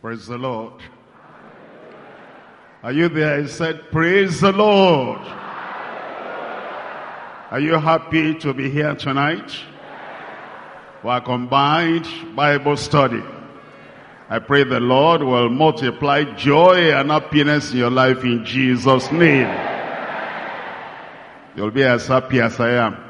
Praise the Lord. Are you there? I said, praise the Lord. Are you happy to be here tonight? For our combined Bible study. I pray the Lord will multiply joy and happiness in your life in Jesus' name. You'll be as happy as I am.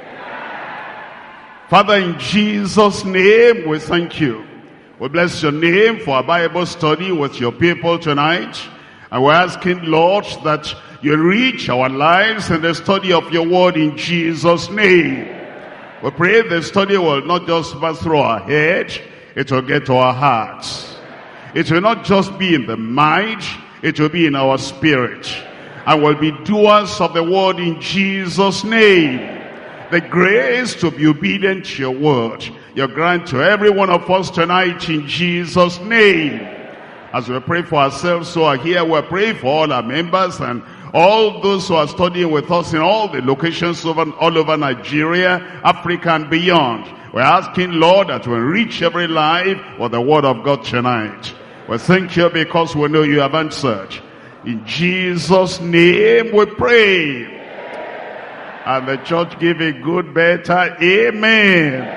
Father, in Jesus' name, we thank you. We bless your name for our Bible study with your people tonight. And we're asking, Lord, that you reach our lives in the study of your word in Jesus' name. We pray the study will not just pass through our head, it will get to our hearts. It will not just be in the mind, it will be in our spirit. And we'll be doers of the word in Jesus' name. The grace to be obedient to your word, you grant to every one of us tonight in Jesus' name. As we pray for ourselves who are here, we pray for all our members and all those who are studying with us in all the locations all over Nigeria, Africa and beyond. We're asking, Lord, that we'll reach every life with the word of God tonight. We thank you because we know you have answered. In Jesus' name we pray. And the church give a good, better amen.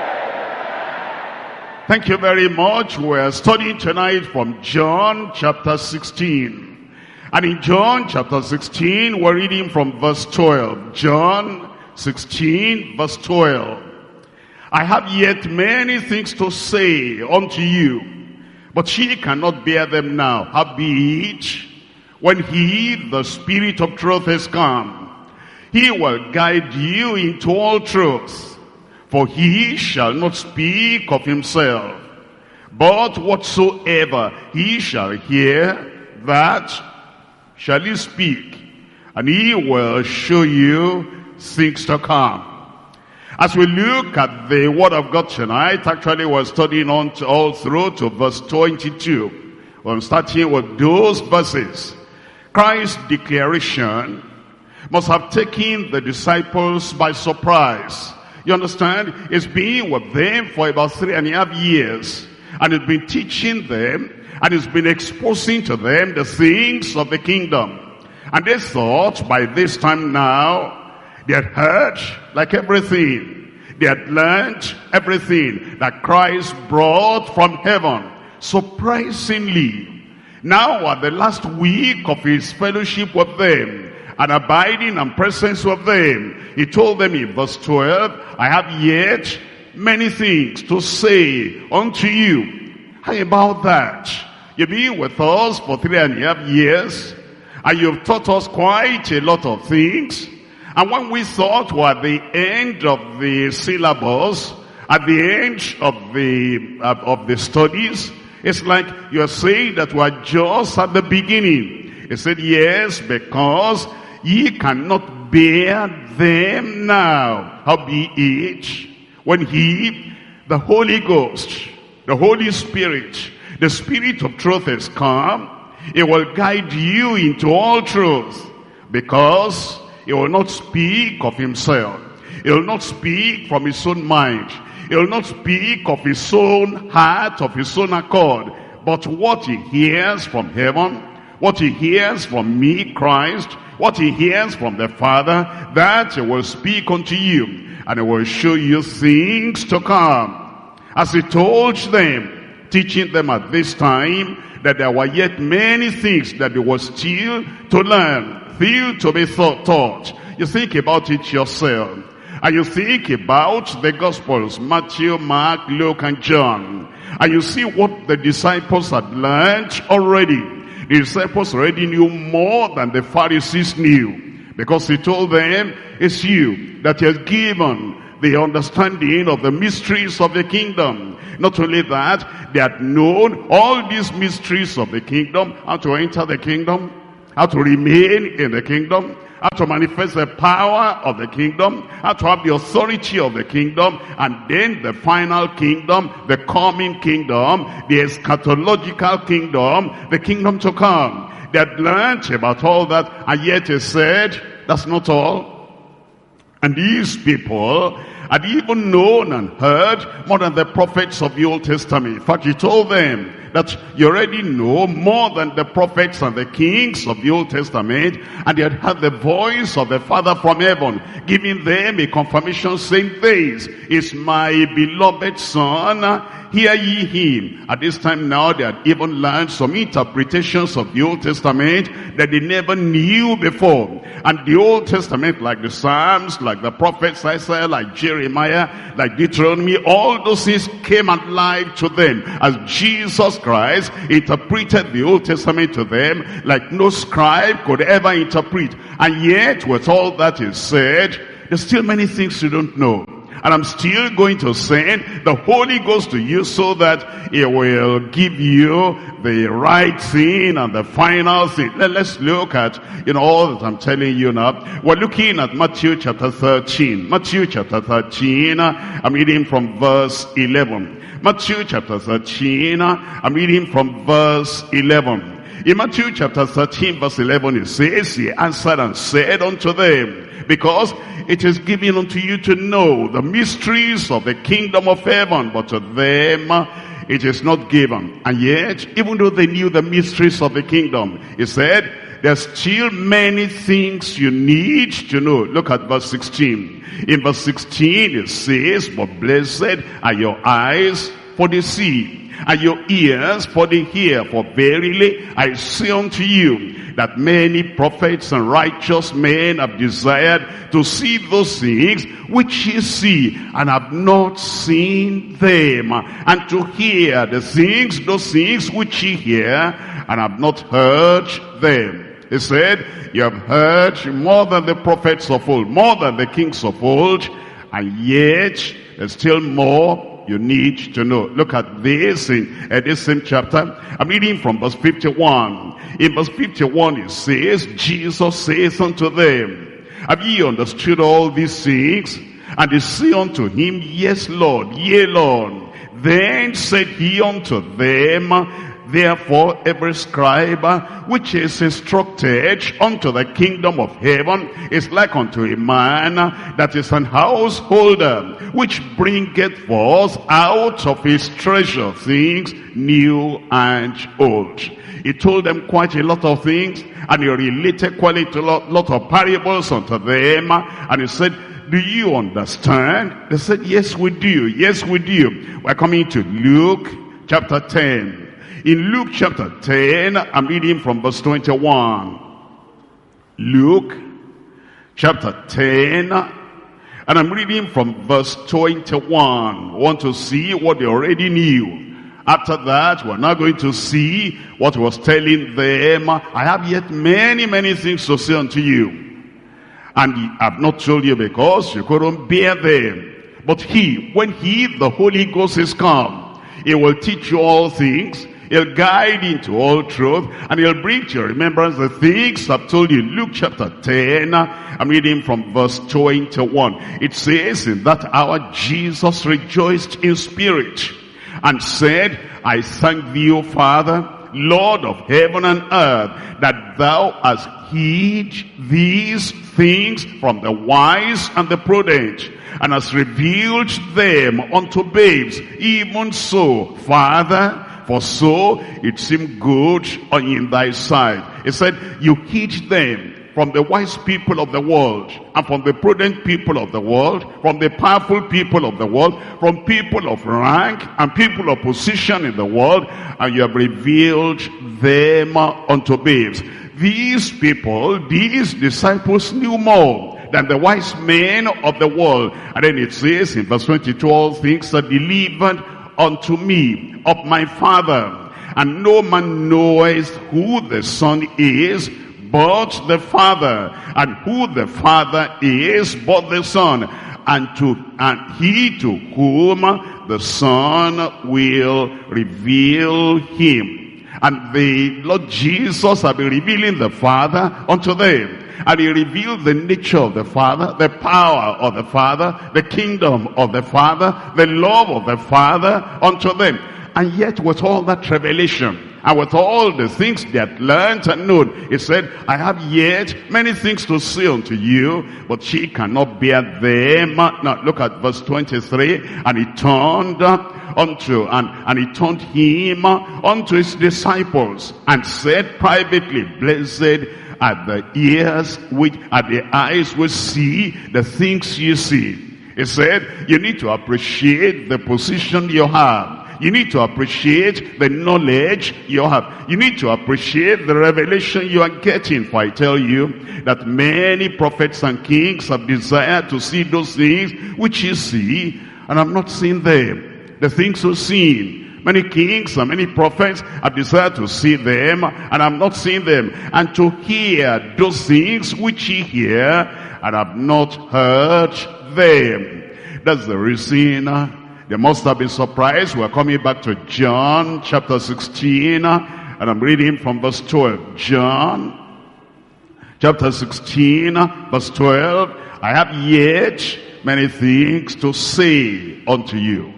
Thank you very much. We're studying tonight from John chapter 16. And in John chapter 16, we're reading from verse 12. John 16, verse 12. I have yet many things to say unto you, but ye cannot bear them now. Howbeit, when he, the Spirit of truth, is come, he will guide you into all truth. For he shall not speak of himself, but whatsoever he shall hear, that shall he speak, and he will show you things to come. As we look at the word of God tonight, actually we're studying on all through to verse 22. I'm starting with those verses. Christ's declaration must have taken the disciples by surprise. You understand? It's been with them for about 3.5 years. And it's been teaching them, and it's been exposing to them the things of the kingdom. And they thought by this time now, they had heard like everything. They had learned everything that Christ brought from heaven. Surprisingly, now at the last week of his fellowship with them, and abiding and presence with them, he told them in verse 12, I have yet many things to say unto you. How about that? You've been with us for 3.5 years, and you've taught us quite a lot of things. And when we thought we're at the end of the syllabus, at the end of the studies, it's like you're saying that we're just at the beginning. He said, yes, because ye cannot bear them now. Howbeit, when he, the Holy Ghost, the Holy Spirit, the Spirit of truth is come, he will guide you into all truth, because he will not speak of himself. He will not speak from his own mind. He will not speak of his own heart, of his own accord, but what he hears from heaven, what he hears from me, Christ, what he hears from the Father, that he will speak unto you, and he will show you things to come. As he told them, teaching them at this time, that there were yet many things that they were still to learn, still to be taught. You think about it yourself. And you think about the Gospels, Matthew, Mark, Luke, and John. And you see what the disciples had learned already. The disciples already knew more than the Pharisees knew. Because he told them, it's you that has given the understanding of the mysteries of the kingdom. Not only that, they had known all these mysteries of the kingdom, how to enter the kingdom, how to remain in the kingdom, how to manifest the power of the kingdom, how to have the authority of the kingdom, and then the final kingdom, the coming kingdom, the eschatological kingdom, the kingdom to come. They had learned about all that, and yet he said, that's not all. And these people had even known and heard more than the prophets of the Old Testament. In fact, he told them that you already know more than the prophets and the kings of the Old Testament, and they had heard the voice of the Father from heaven, giving them a confirmation saying, this is my beloved Son, hear ye him. At this time now, they had even learned some interpretations of the Old Testament that they never knew before. And the Old Testament, like the Psalms, like the prophets Isaiah, like Jeremiah, like Deuteronomy, all those things came alive to them as Jesus Christ interpreted the Old Testament to them like no scribe could ever interpret. And yet, with all that is said, there's still many things you don't know. And I'm still going to send the Holy Ghost to you so that He will give you the right thing and the final thing. Let's look at, all that I'm telling you now. We're looking at Matthew chapter 13. Matthew chapter 13, I'm reading from verse 11. Matthew chapter 13, I'm reading from verse 11. In Matthew chapter 13, verse 11, it says, He answered and said unto them, because it is given unto you to know the mysteries of the kingdom of heaven, but to them it is not given. And yet, even though they knew the mysteries of the kingdom, he said, there's still many things you need to know. Look at verse 16. In verse 16 it says, but blessed are your eyes, for they see, and your ears, for they hear. For verily I say unto you, that many prophets and righteous men have desired to see those things which ye see, and have not seen them, and to hear those things which ye hear, and have not heard them. He said, you have heard more than the prophets of old, more than the kings of old, and yet there's still more you need to know. Look at this in this same chapter. I'm reading from verse 51. In verse 51 it says, Jesus says unto them, have ye understood all these things? And they say unto him, yes, Lord, yea, Lord. Then said he unto them, therefore every scribe which is instructed unto the kingdom of heaven is like unto a man that is an householder, which bringeth forth out of his treasure things new and old. He told them quite a lot of things, and he related quite a lot of parables unto them, and he said, do you understand? They said, yes we do, yes we do. We're coming to Luke chapter 10. In Luke chapter 10, I'm reading from verse 21. Luke chapter 10, and I'm reading from verse 21. I want to see what they already knew. After that, we're now going to see what he was telling them. I have yet many, many things to say unto you, and I've not told you because you couldn't bear them. But when the Holy Ghost is come, he will teach you all things. He'll guide into all truth, and he'll bring to your remembrance the things I've told you. Luke chapter 10, I'm reading from verse 21. It says, in that hour Jesus rejoiced in spirit, and said, I thank thee, O Father, Lord of heaven and earth, that thou hast hid these things from the wise and the prudent, and hast revealed them unto babes. Even so, Father, for so it seemed good in thy sight. He said, you hid them from the wise people of the world, and from the prudent people of the world, from the powerful people of the world, from people of rank and people of position in the world, and you have revealed them unto babes. These people, these disciples, knew more than the wise men of the world. And then it says in verse 22, all things are delivered unto me of my Father, and no man knoweth who the Son is but the Father, and who the Father is but the Son, and he to whom the Son will reveal him. And the Lord Jesus has been revealing the Father unto them. And he revealed the nature of the Father, the power of the Father, the kingdom of the Father, the love of the Father unto them. And yet with all that revelation and with all the things they had learned and known. He said, I have yet many things to say unto you, but ye cannot bear them. Now look at verse 23. And he turned and he turned him unto his disciples, and said privately, blessed are the ears which, are the eyes which see the things you see. He said, you need to appreciate the position you have. You need to appreciate the knowledge you have. You need to appreciate the revelation you are getting. For I tell you that many prophets and kings have desired to see those things which you see, and have not seen them. The things you've seen. Many kings and many prophets have desired to see them, and have not seen them. And to hear those things which ye hear, and have not heard them. That's the reason they must have been surprised. We're coming back to John chapter 16, and I'm reading from verse 12. John chapter 16, verse 12. I have yet many things to say unto you.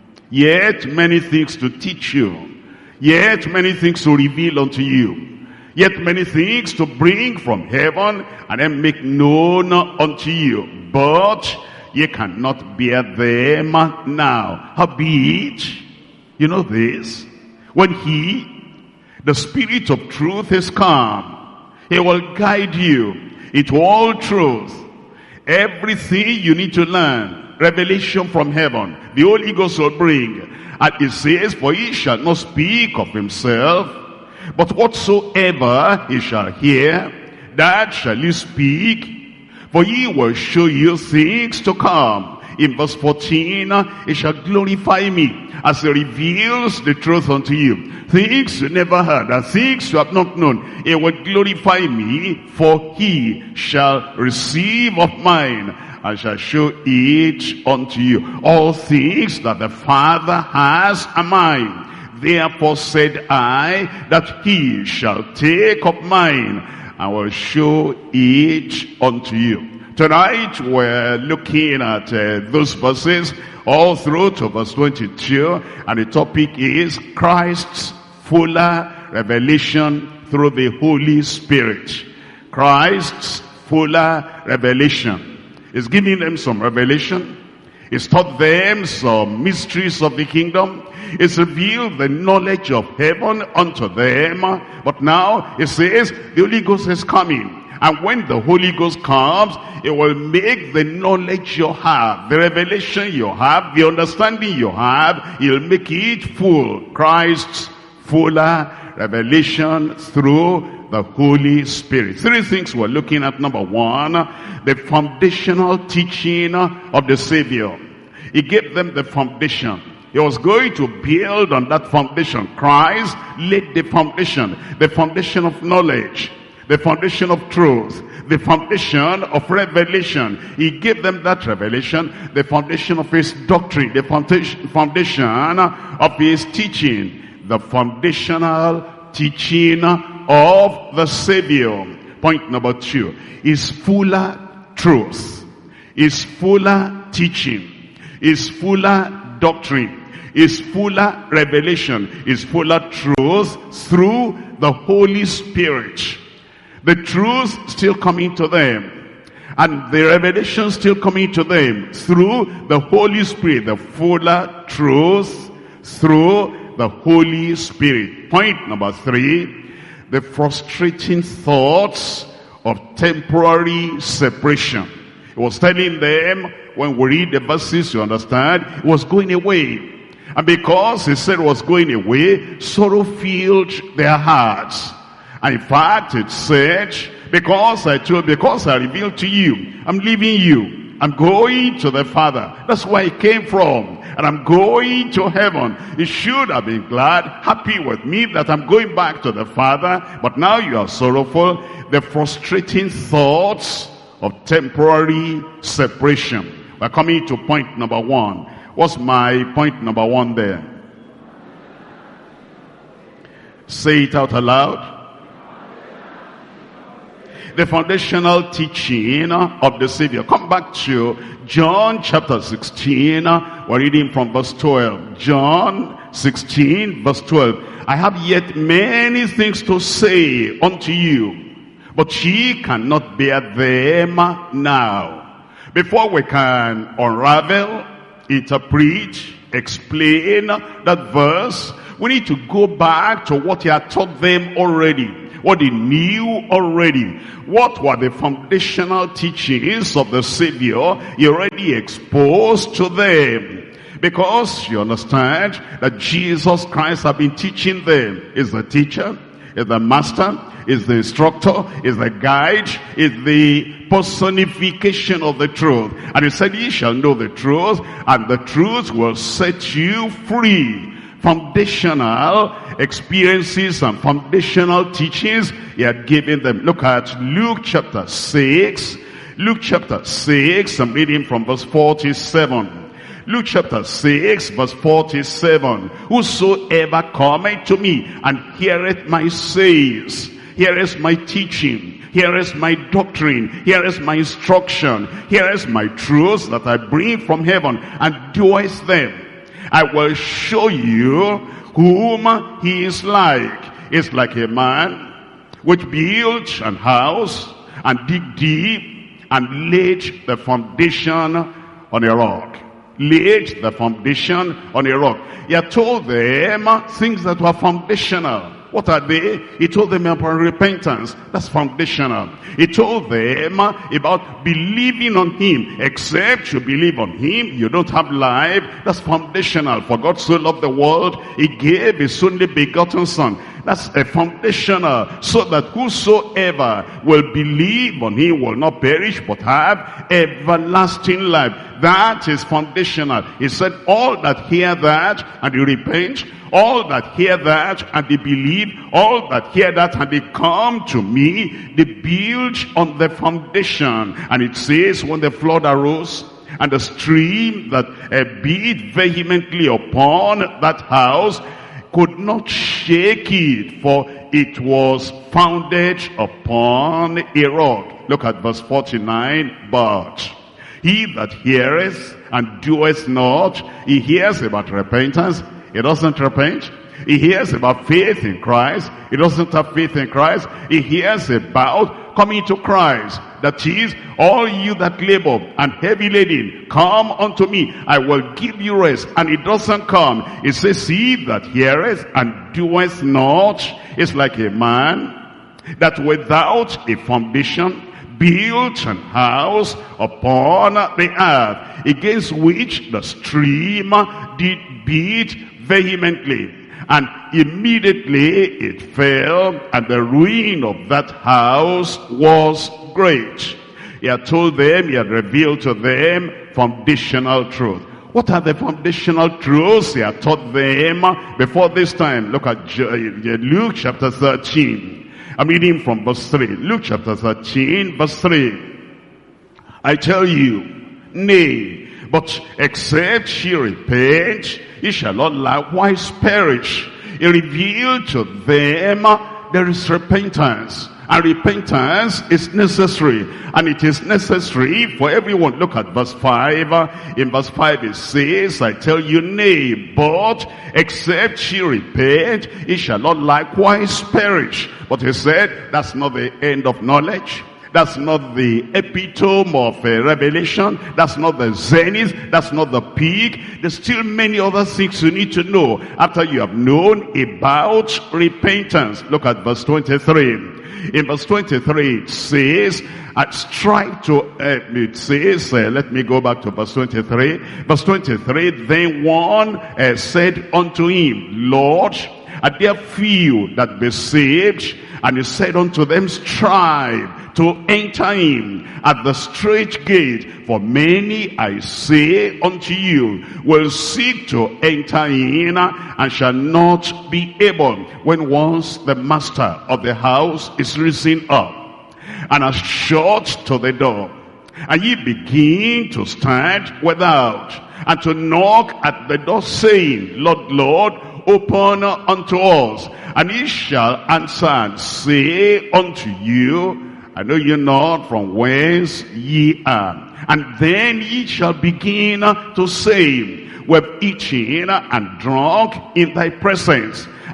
Yet many things to teach you. Yet many things to reveal unto you. Yet many things to bring from heaven and then make known unto you. But ye cannot bear them now. Howbeit, you know this, when he, the Spirit of truth, is come, he will guide you into all truth. Everything you need to learn, revelation from heaven, the Holy Ghost will bring. And it says, for he shall not speak of himself, but whatsoever he shall hear, that shall he speak, for he will show you things to come. In verse 14, he shall glorify me as he reveals the truth unto you. Things you never heard, and things you have not known. He will glorify me, for he shall receive of mine, and shall show it unto you. All things that the Father has are mine. Therefore said I, that he shall take of mine, I will show it unto you. Tonight we're looking at those verses all through to verse 22, and the topic is Christ's fuller revelation through the Holy Spirit. Christ's fuller revelation. He's giving them some revelation. He's taught them some mysteries of the kingdom. He's revealed the knowledge of heaven unto them. But now he says the Holy Ghost is coming. And when the Holy Ghost comes, it will make the knowledge you have, the revelation you have, the understanding you have, he'll make it full. Christ's fuller revelation through the Holy Spirit. Three things we're looking at. Number one, the foundational teaching of the Savior. He gave them the foundation. He was going to build on that foundation. Christ laid the foundation of knowledge, the foundation of truth, the foundation of revelation. He gave them that revelation, the foundation of his doctrine, the foundation of his teaching, the foundational teaching of the Savior. Point number two is fuller truth, is fuller teaching, is fuller doctrine, is fuller revelation, is fuller truth through the Holy Spirit. The truth still coming to them, and the revelation still coming to them through the Holy Spirit. The fuller truth through the Holy Spirit. Point number three, the frustrating thoughts of temporary separation. He was telling them, when we read the verses, you understand, it was going away. And because he said it was going away, sorrow filled their hearts. And in fact, it said, because I revealed to you, I'm leaving you. I'm going to the Father. That's where I came from. And I'm going to heaven. You should have been glad, happy with me that I'm going back to the Father. But now you are sorrowful. The frustrating thoughts of temporary separation. We're coming to point number one. What's my point number one there? Say it out aloud. The foundational teaching of the Savior. Come back to John chapter 16. We're reading from verse 12. John 16 verse 12. I have yet many things to say unto you, but ye cannot bear them now. Before we can unravel, interpret, explain that verse, we need to go back to what he had taught them already, what they knew already. What were the foundational teachings of the Savior he already exposed to them? Because you understand that Jesus Christ has been teaching them. Is the teacher, is the master, is the instructor, is the guide, is the personification of the truth. And he said, ye shall know the truth, and the truth will set you free. Foundational experiences and foundational teachings he had given them. Look at Luke chapter 6. Luke chapter 6, I'm reading from verse 47. Luke chapter 6 verse 47. Whosoever cometh to me and heareth my sayings, heareth my teaching, heareth my doctrine, heareth my instruction, heareth my truths that I bring from heaven, and doeth them, I will show you whom he is like. It's like a man which built an house and dig deep and laid the foundation on a rock. Laid the foundation on a rock. He had told them things that were foundational. What are they? He told them about repentance. That's foundational. He told them about believing on him. Except you believe on him, you don't have life. That's foundational. For God so loved the world, he gave his only begotten son. That's a foundational, so that whosoever will believe on him will not perish but have everlasting life. That is foundational. He said, all that hear that and they repent, all that hear that and they believe, all that hear that and they come to me, they build on the foundation. And it says, when the flood arose, and the stream that beat vehemently upon that house could not shake it, for it was founded upon a rock. Look at verse 49. But he that heareth and doeth not, he hears about repentance, he doesn't repent. He hears about faith in Christ, he doesn't have faith in Christ. He hears about coming to Christ. That is, all you that labor and heavy laden, come unto me, I will give you rest. And it doesn't come. It says, he that heareth and doeth not is like a man that without a foundation built an house upon the earth, against which the stream did beat vehemently. And immediately it fell, and the ruin of that house was great. He had told them, he had revealed to them foundational truth. What are the foundational truths he had taught them before this time? Look at Luke chapter 13. I'm reading from verse 3. Luke chapter 13, verse 3. I tell you, nay, but except ye repent, ye shall not likewise perish. He revealed to them there is repentance. And repentance is necessary. And it is necessary for everyone. Look at verse 5. In verse 5 it says, I tell you, nay, but except ye repent, ye shall not likewise perish. But he said, that's not the end of knowledge. That's not the epitome of revelation. That's not the zenith. That's not the peak. There's still many other things you need to know after you have known about repentance. Look at verse 23. In verse 23 it says, let me go back to verse 23. Verse 23, then one said unto him, Lord, are there few that be saved? And he said unto them, strive to enter in at the strait gate. For many, I say unto you, will seek to enter in and shall not be able, when once the master of the house is risen up and has shut to the door. And ye begin to stand without and to knock at the door, saying, Lord, Lord, open unto us. And he shall answer and say unto you, I know you not from whence ye are. And then ye shall begin to say, we have eaten and drunk in thy presence,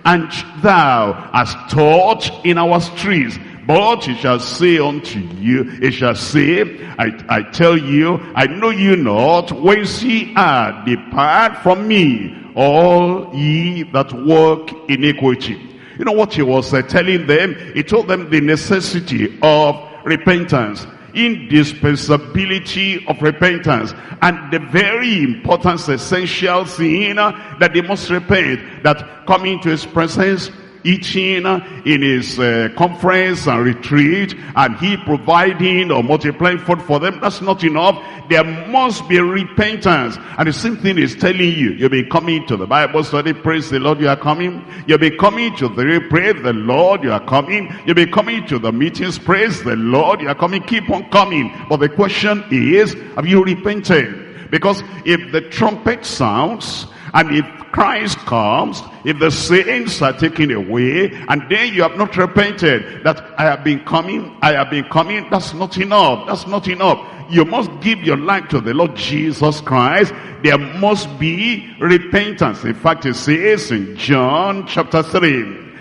and thou hast taught in our streets. But he shall say unto you, he shall say, I tell you, I know you not, whence ye are, depart from me, all ye that work iniquity. You know what he was telling them? He told them the necessity of repentance, indispensability of repentance, and the very important, essential thing that they must repent, that coming to his presence, eating in his conference and retreat, and he providing or multiplying food for them, that's not enough. There must be repentance. And the same thing is telling you. You'll be coming to the Bible study, praise the Lord, you are coming. You'll be coming to the praise the Lord, you are coming. You'll be coming to the meetings, praise the Lord, you are coming. Keep on coming. But the question is, have you repented? Because if the trumpet sounds, and if Christ comes, if the saints are taken away, and then you have not repented, that I have been coming, that's not enough. That's not enough. You must give your life to the Lord Jesus Christ. There must be repentance. In fact, it says in John chapter 3,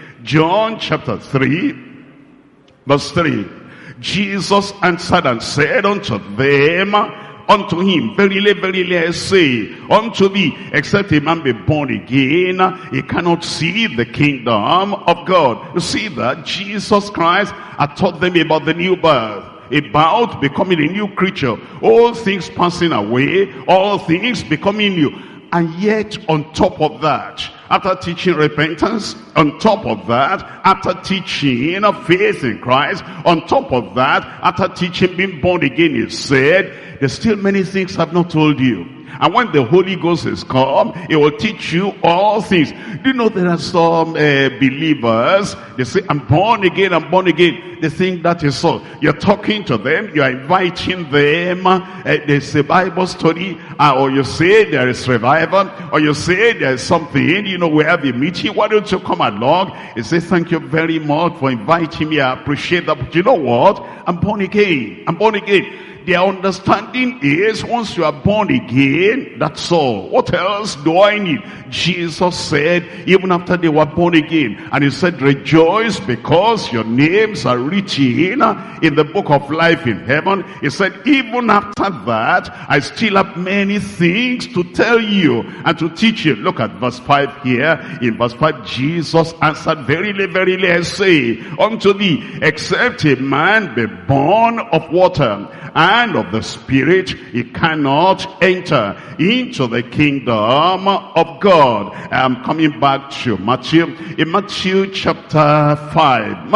verse 3, Jesus answered and said unto them, unto him, verily, verily, I say unto thee, except a man be born again, he cannot see the kingdom of God. You see that Jesus Christ had taught them about the new birth, about becoming a new creature, all things passing away, all things becoming new. And yet, on top of that, after teaching repentance, on top of that, after teaching faith in Christ, on top of that, after teaching being born again, he said, there's still many things I've not told you. And when the Holy Ghost is come, he will teach you all things. Do you know there are some believers, they say, I'm born again, I'm born again. They think that is all. You're talking to them, you're inviting them, there's a Bible study, or you say there is revival, or you say there's something, you know, we have a meeting, why don't you come along? He says, thank you very much for inviting me, I appreciate that, but you know what? I'm born again, I'm born again. Their understanding is, once you are born again, that's all. What else do I need? Jesus said, even after they were born again, and he said, rejoice because your names are written in the book of life in heaven. He said, even after that, I still have many things to tell you and to teach you. Look at verse 5 here. In verse 5, Jesus answered, verily, verily, I say unto thee, except a man be born of water and of the Spirit, he cannot enter into the kingdom of God. I'm coming back to Matthew. In Matthew chapter 5,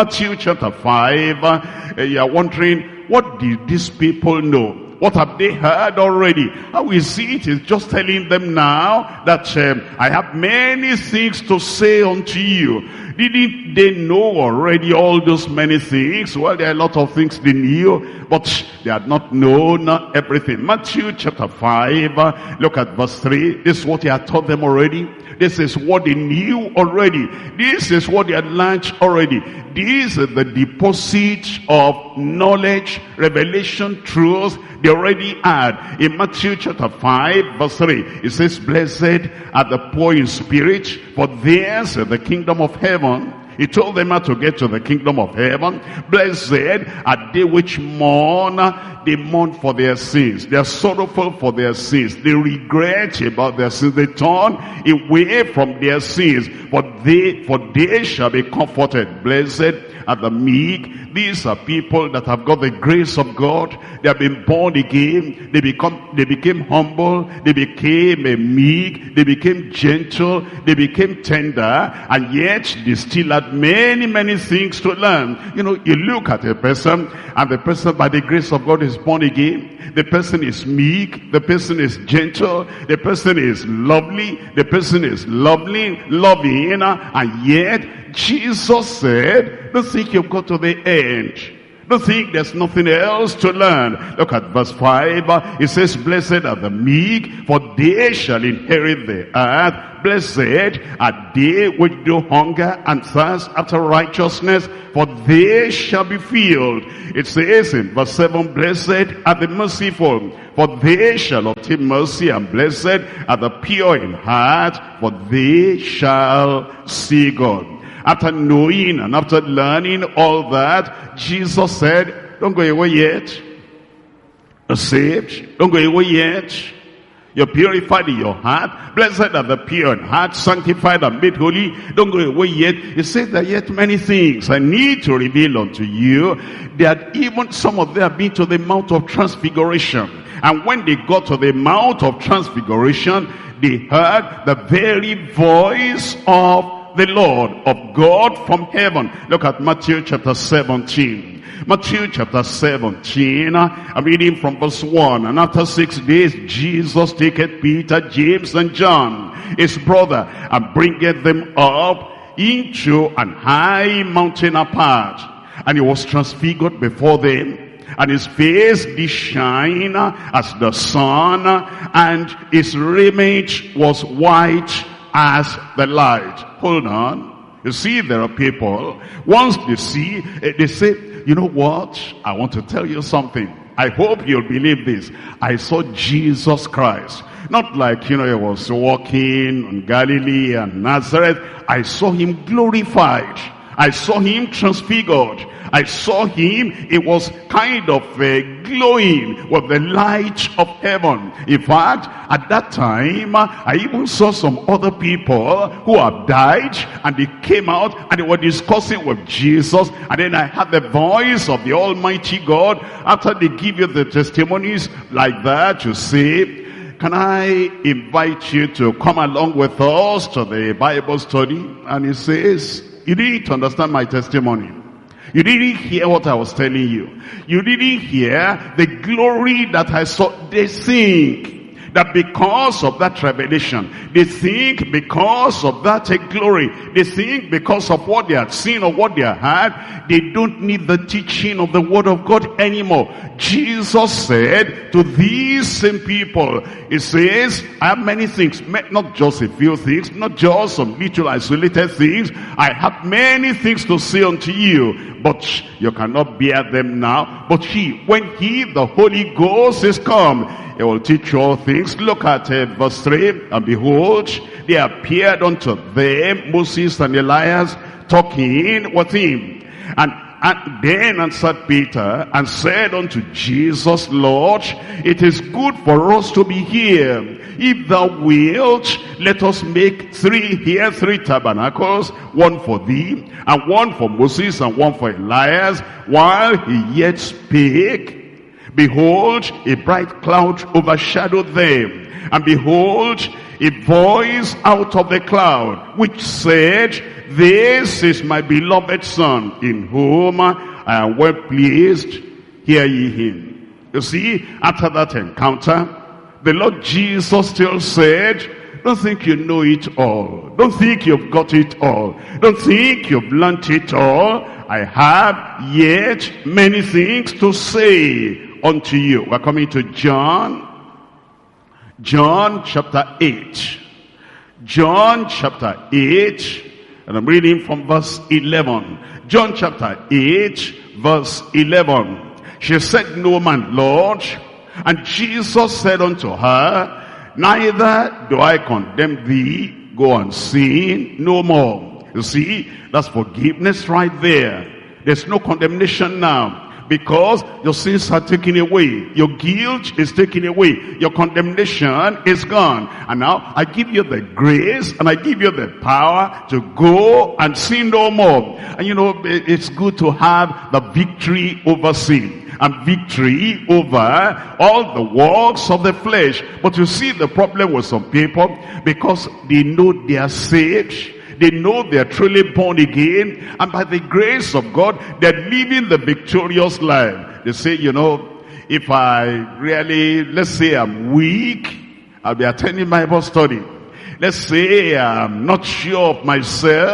you are wondering, what did these people know? What have they heard already? How we see it is just telling them now that I have many things to say unto you. Didn't they know already all those many things? Well, there are a lot of things they knew, but they had not known everything. Matthew chapter 5, look at verse 3. This is what he had taught them already. This is what they knew already. This is what they had learned already. This is the deposit of knowledge, revelation, truth they already had. In Matthew chapter 5, verse 3, it says, blessed are the poor in spirit, for theirs is the kingdom of heaven. He told them how to get to the kingdom of heaven. Blessed are they which mourn. They mourn for their sins. They are sorrowful for their sins. They regret about their sins. They turn away from their sins. For they shall be comforted. Blessed are the meek. These are people that have got the grace of God. They have been born again. They became humble. They became meek. They became gentle. They became tender. And yet they still had many, many things to learn. You know, you look at a person, and the person by the grace of God is born again. The person is meek. The person is gentle. The person is lovely. The person is loving. And yet Jesus said, don't think you've got to the end. Don't think there's nothing else to learn. Look at verse 5. It says, blessed are the meek, for they shall inherit the earth. Blessed are they which do hunger and thirst after righteousness, for they shall be filled. It says in verse 7, blessed are the merciful, for they shall obtain mercy. And blessed are the pure in heart, for they shall see God. After knowing and after learning all that, Jesus said, don't go away yet. You're saved. Don't go away yet. You're purified in your heart. Blessed are the pure in heart, sanctified and made holy. Don't go away yet. He said that yet many things I need to reveal unto you, that even some of them have been to the Mount of Transfiguration. And when they got to the Mount of Transfiguration, they heard the very voice of the Lord, of God from heaven. Look at Matthew chapter 17. Matthew chapter 17, I'm reading from verse 1. And after 6 days, Jesus taketh Peter, James, and John, his brother, and bringeth them up into an high mountain apart. And he was transfigured before them, and his face did shine as the sun, and his raiment was white as the light. Hold on. You see, there are people, once they see, they say, you know what? I want to tell you something. I hope you'll believe this. I saw Jesus Christ. Not like, he was walking in Galilee and Nazareth. I saw him glorified. I saw him transfigured. I saw him, it was kind of glowing with the light of heaven. In fact, at that time, I even saw some other people who have died, and they came out and they were discussing with Jesus. And then I heard the voice of the Almighty God. After they give you the testimonies like that, you say, can I invite you to come along with us to the Bible study? And he says, you didn't understand my testimony. You didn't hear what I was telling you. You didn't hear the glory that I saw. They think that because of that revelation, they think because of that glory, they think because of what they had seen or what they had heard, they don't need the teaching of the Word of God anymore. Jesus said to these same people, he says, I have many things, not just a few things, not just some little isolated things. I have many things to say unto you, but you cannot bear them now. But when he, the Holy Ghost, is come, he will teach you all things. Look at verse 3. And behold, they appeared unto them, Moses and Elias, talking with him. And then answered Peter and said unto Jesus, Lord, it is good for us to be here. If thou wilt, let us make three tabernacles, one for thee, and one for Moses, and one for Elias. While he yet spake, behold, a bright cloud overshadowed them. And behold, a voice out of the cloud, which said, This is my beloved Son, in whom I am well pleased. Hear ye him. You see, after that encounter, the Lord Jesus still said, don't think you know it all. Don't think you've got it all. Don't think you've learnt it all. I have yet many things to say unto you. We're coming to John chapter 8. John chapter 8, and I'm reading from verse 11. John chapter 8, verse 11. She said, No man, Lord. And Jesus said unto her, Neither do I condemn thee. Go and sin no more. You see, that's forgiveness right there. There's no condemnation now, because your sins are taken away. Your guilt is taken away. Your condemnation is gone. And now I give you the grace and I give you the power to go and sin no more. And it's good to have the victory over sin and victory over all the works of the flesh. But you see the problem with some people, because they know they are saved, they know they're truly born again, and by the grace of God, they're living the victorious life. They say, if I really, let's say I'm weak, I'll be attending Bible study. Let's say I'm not sure of myself,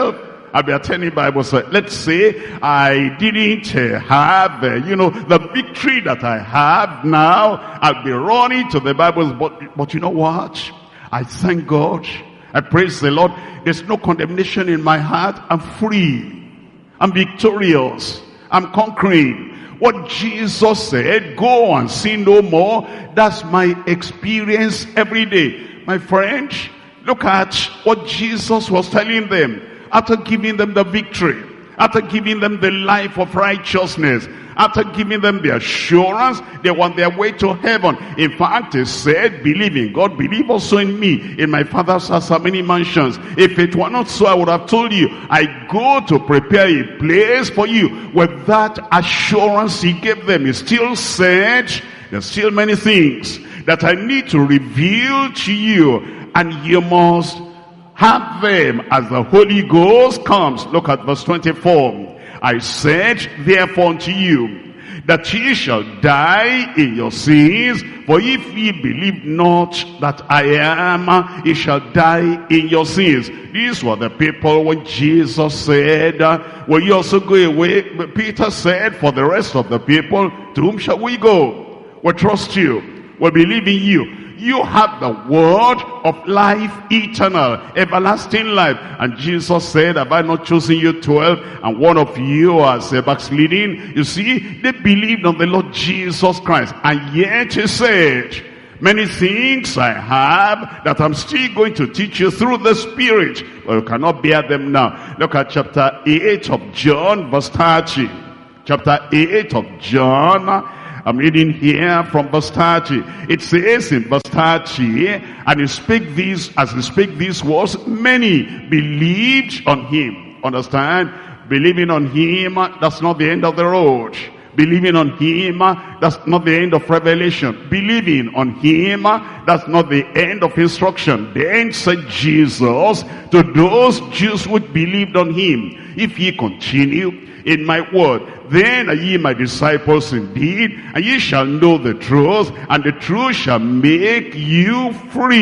I'll be attending Bible study. Let's say I didn't have, the victory that I have now. I'll be running to the Bible. But you know what? I thank God. I praise the Lord. There's no condemnation in my heart. I'm free. I'm victorious. I'm conquering. What Jesus said, go and sin no more. That's my experience every day. My friend, look at what Jesus was telling them. After giving them the victory, after giving them the life of righteousness, after giving them the assurance, they were on their way to heaven. In fact, he said, believe in God, believe also in me. In my Father's house are many mansions. If it were not so, I would have told you, I go to prepare a place for you. With that assurance he gave them, he still said, there's still many things that I need to reveal to you, and you must have them as the Holy Ghost comes. Look at verse 24. I said therefore unto you, that ye shall die in your sins, for if ye believe not that I am, ye shall die in your sins. These were the people when Jesus said, will you also go away? But Peter said, for the rest of the people, to whom shall we go? We'll trust you. We'll believe in you. You have the word of life eternal, everlasting life. And Jesus said, have I not chosen you 12, and one of you as a backsliding? You see, they believed on the Lord Jesus Christ. And yet he said, many things I have that I'm still going to teach you through the Spirit. But you cannot bear them now. Look at chapter 8 of John, verse 30. Chapter 8 of John. I'm reading here from verse 30. It says in verse 30, and he spake these, as he spake these words, many believed on him. Understand? Believing on him, that's not the end of the road. Believing on him, that's not the end of revelation. Believing on him, that's not the end of instruction. Then said Jesus to those Jews who believed on him, if ye continue in my word, then are ye my disciples indeed, and ye shall know the truth, and the truth shall make you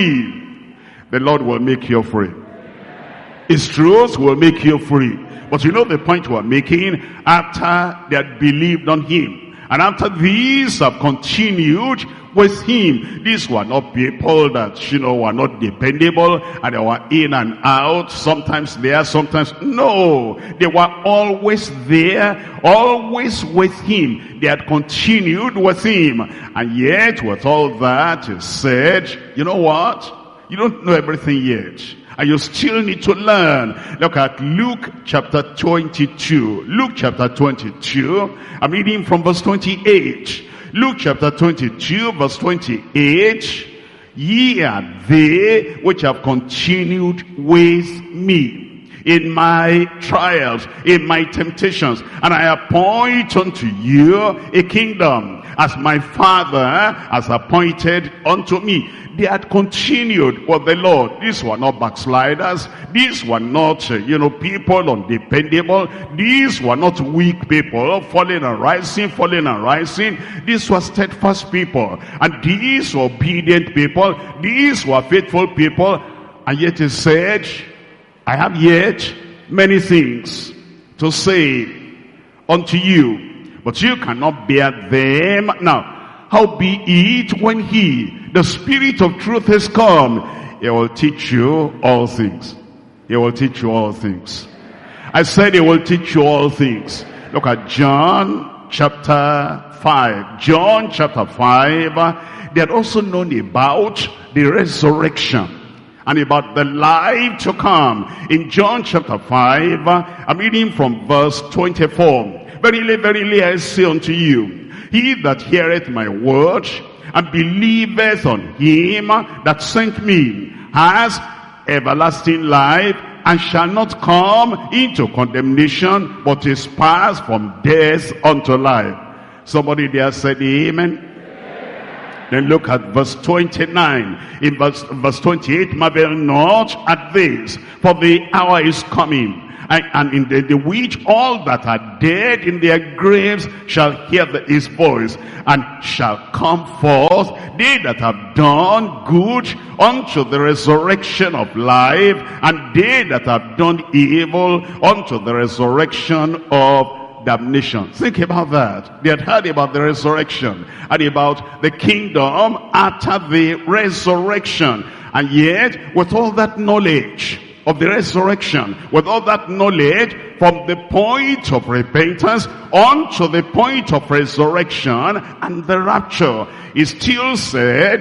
free. The Lord will make you free. His truth will make you free. But you know the point we're making, after they had believed on him, and after these have continued with him. These were not people that, were not dependable, and they were in and out, sometimes there, sometimes no. They were always there, always with him. They had continued with him. And yet, with all that, he said, you know what? You don't know everything yet. And you still need to learn. Look at Luke chapter 22. Luke chapter 22. I'm reading from verse 28. Luke chapter 22, verse 28. Ye are they which have continued with me in my trials, in my temptations. And I appoint unto you a kingdom, as my Father has appointed unto me. They had continued with the Lord. These were not backsliders. These were not, people undependable. These were not weak people, falling and rising, falling and rising. These were steadfast people. And these were obedient people. These were faithful people. And yet he said, I have yet many things to say unto you, but you cannot bear them now. Howbeit, when he, the Spirit of truth, is come, he will teach you all things. He will teach you all things. I said he will teach you all things. Look at John chapter 5. John chapter 5. They had also known about the resurrection and about the life to come. In John chapter 5, I'm reading from verse 24. Verily, verily, I say unto you, he that heareth my word and believeth on him that sent me has everlasting life, and shall not come into condemnation, but is passed from death unto life. Somebody there said amen. Then look at verse 29. In verse 28, marvel not at this, for the hour is coming, and in the which all that are dead in their graves shall hear his voice, and shall come forth, they that have done good unto the resurrection of life, and they that have done evil unto the resurrection of damnation. Think about that. They had heard about the resurrection and about the kingdom after the resurrection, and yet with all that knowledge of the resurrection, with all that knowledge from the point of repentance on to the point of resurrection and the rapture, he still said,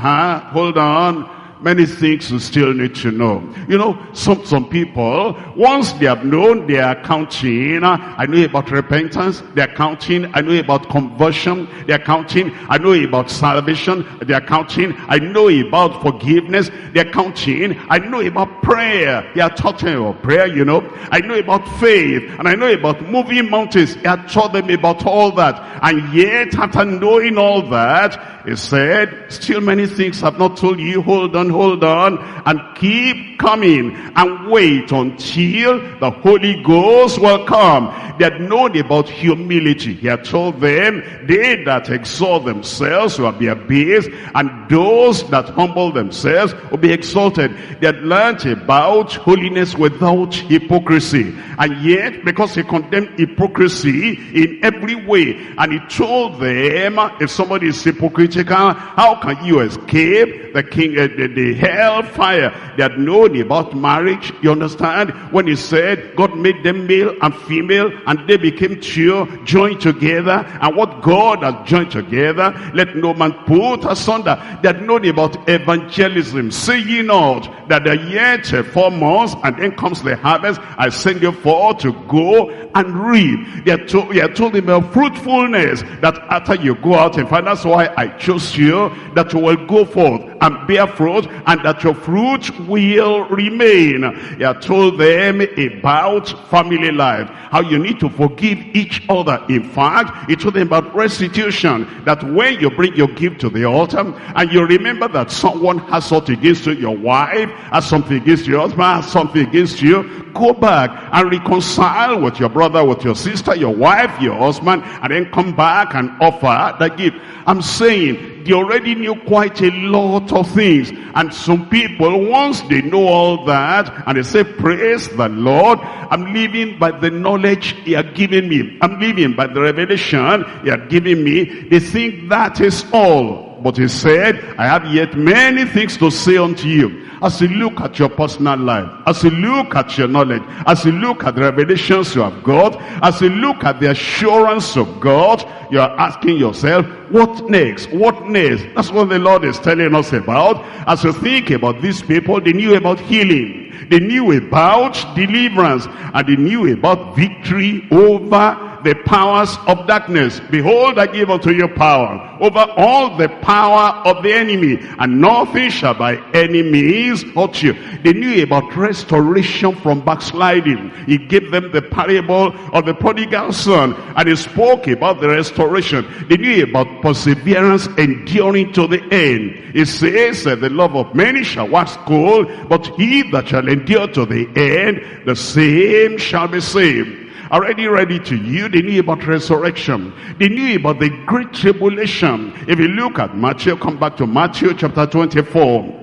hold on, many things you still need to know. You know, some people, once they have known, they are counting, I know about repentance, they are counting, I know about conversion, they are counting, I know about salvation, they are counting, I know about forgiveness, they are counting, I know about prayer, they are talking about prayer, you know, I know about faith, and I know about moving mountains, they are taught them about all that, and yet after knowing all that, he said, still many things I've not told you. Hold on, and keep coming, and wait until the Holy Ghost will come. They had known about humility. He had told them, they that exalt themselves will be abased, and those that humble themselves will be exalted. They had learned about holiness without hypocrisy. And yet, because he condemned hypocrisy in every way, and he told them, if somebody is hypocritical, how can you escape the hellfire? They had known about marriage, you understand? When he said God made them male and female, and they became two, joined together, and what God has joined together, let no man put asunder. They had known about evangelism. Say ye not that there are yet 4 months, and then comes the harvest. I send you forth to go and reap. They had told him about fruitfulness, that after you go out and find, that's why I chose you, that you will go forth and bear fruit, and that your fruit will remain. He had told them about family life, how you need to forgive each other. In fact, he told them about restitution, that when you bring your gift to the altar, and you remember that someone has something against you, your wife has something against your husband, has something against you, go back and reconcile with your brother, with your sister, your wife, your husband, and then come back and offer the gift. I'm saying, they already knew quite a lot of things. And some people, once they know all that, and they say, praise the Lord, I'm living by the knowledge he had given me. I'm living by the revelation he had given me. They think that is all. But he said, I have yet many things to say unto you. As you look at your personal life, as you look at your knowledge, as you look at the revelations you have got, as you look at the assurance of God, you are asking yourself, what next? What next? That's what the Lord is telling us about. As you think about these people, they knew about healing, they knew about deliverance, and they knew about victory over the powers of darkness. Behold, I give unto you power over all the power of the enemy, and nothing shall by any means hurt you. They knew about restoration from backsliding. He gave them the parable of the prodigal son, and he spoke about the restoration. They knew about perseverance, enduring to the end. It says that the love of many shall wax cold, but he that shall endure to the end, the same shall be saved. Already ready to you. They knew about resurrection. They knew about the great tribulation. If you look at Matthew, come back to Matthew chapter 24.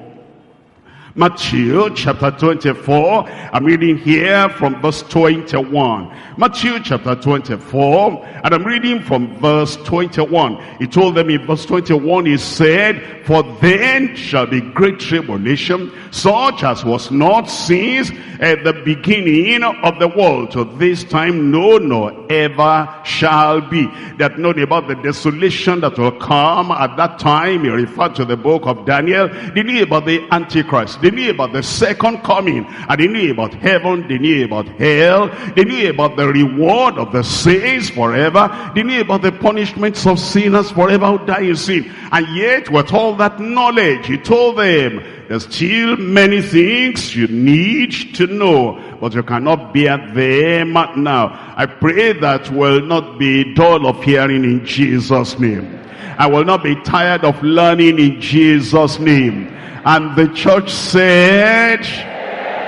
Matthew chapter 24, I'm reading here from verse 21. Matthew chapter 24, and I'm reading from verse 21. He told them in verse 21, he said, for then shall be great tribulation, such as was not since at the beginning of the world to this time, no, nor ever shall be. That known about the desolation that will come at that time. He referred to the book of Daniel. They knew about the Antichrist. They knew about the second coming, and they knew about heaven, they knew about hell, they knew about the reward of the saints forever, they knew about the punishments of sinners forever who die in sin. And yet, with all that knowledge, he told them, there's still many things you need to know, but you cannot bear them now. I pray that will not be dull of hearing in Jesus' name. I will not be tired of learning in Jesus' name. And the church said,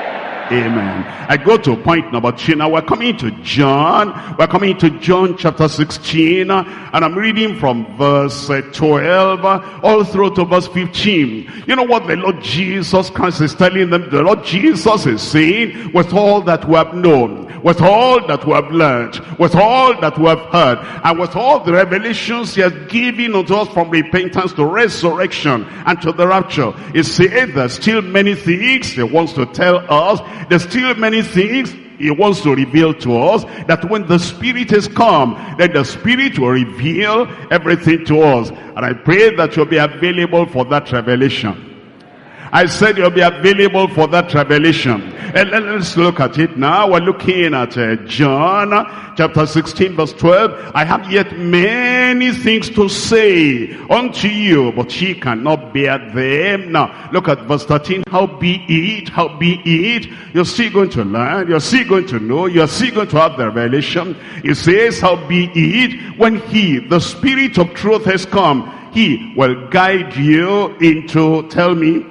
Amen. I go to point number 2. Now we're coming to John. We're coming to John chapter 16. And I'm reading from verse 12 all through to verse 15. You know what the Lord Jesus Christ is telling them? The Lord Jesus is saying, with all that we have known, with all that we have learned, with all that we have heard, and with all the revelations he has given unto us from repentance to resurrection and to the rapture, he said there's still many things he wants to tell us. There's still many things he wants to reveal to us, that when the Spirit is come, then the Spirit will reveal everything to us. And I pray that you'll be available for that revelation. I said you'll be available for that revelation. And let's look at it now. We're looking at John chapter 16 verse 12. I have yet many things to say unto you, but ye cannot bear them. Now look at verse 13. Howbeit, you're still going to learn, you're still going to know, you're still going to have the revelation. It says, howbeit, when he, the Spirit of truth, has come, he will guide you into, tell me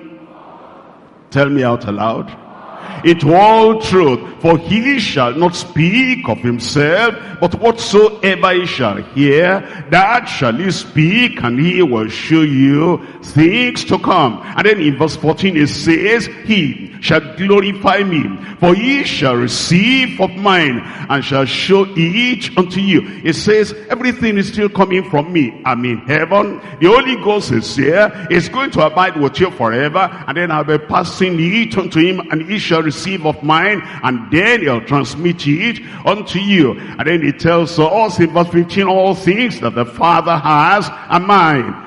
out aloud, into all truth. For he shall not speak of himself, but whatsoever he shall hear, that shall he speak, and he will show you things to come. And then in verse 14 it says, he shall glorify me, for he shall receive of mine, and shall show it unto you. It says everything is still coming from me. I'm in heaven, the Holy Ghost is here, is going to abide with you forever, and then I'll be passing it unto him, and he shall receive of mine, and then he'll transmit it unto you. And then he tells us in verse 15, all things that the Father has are mine.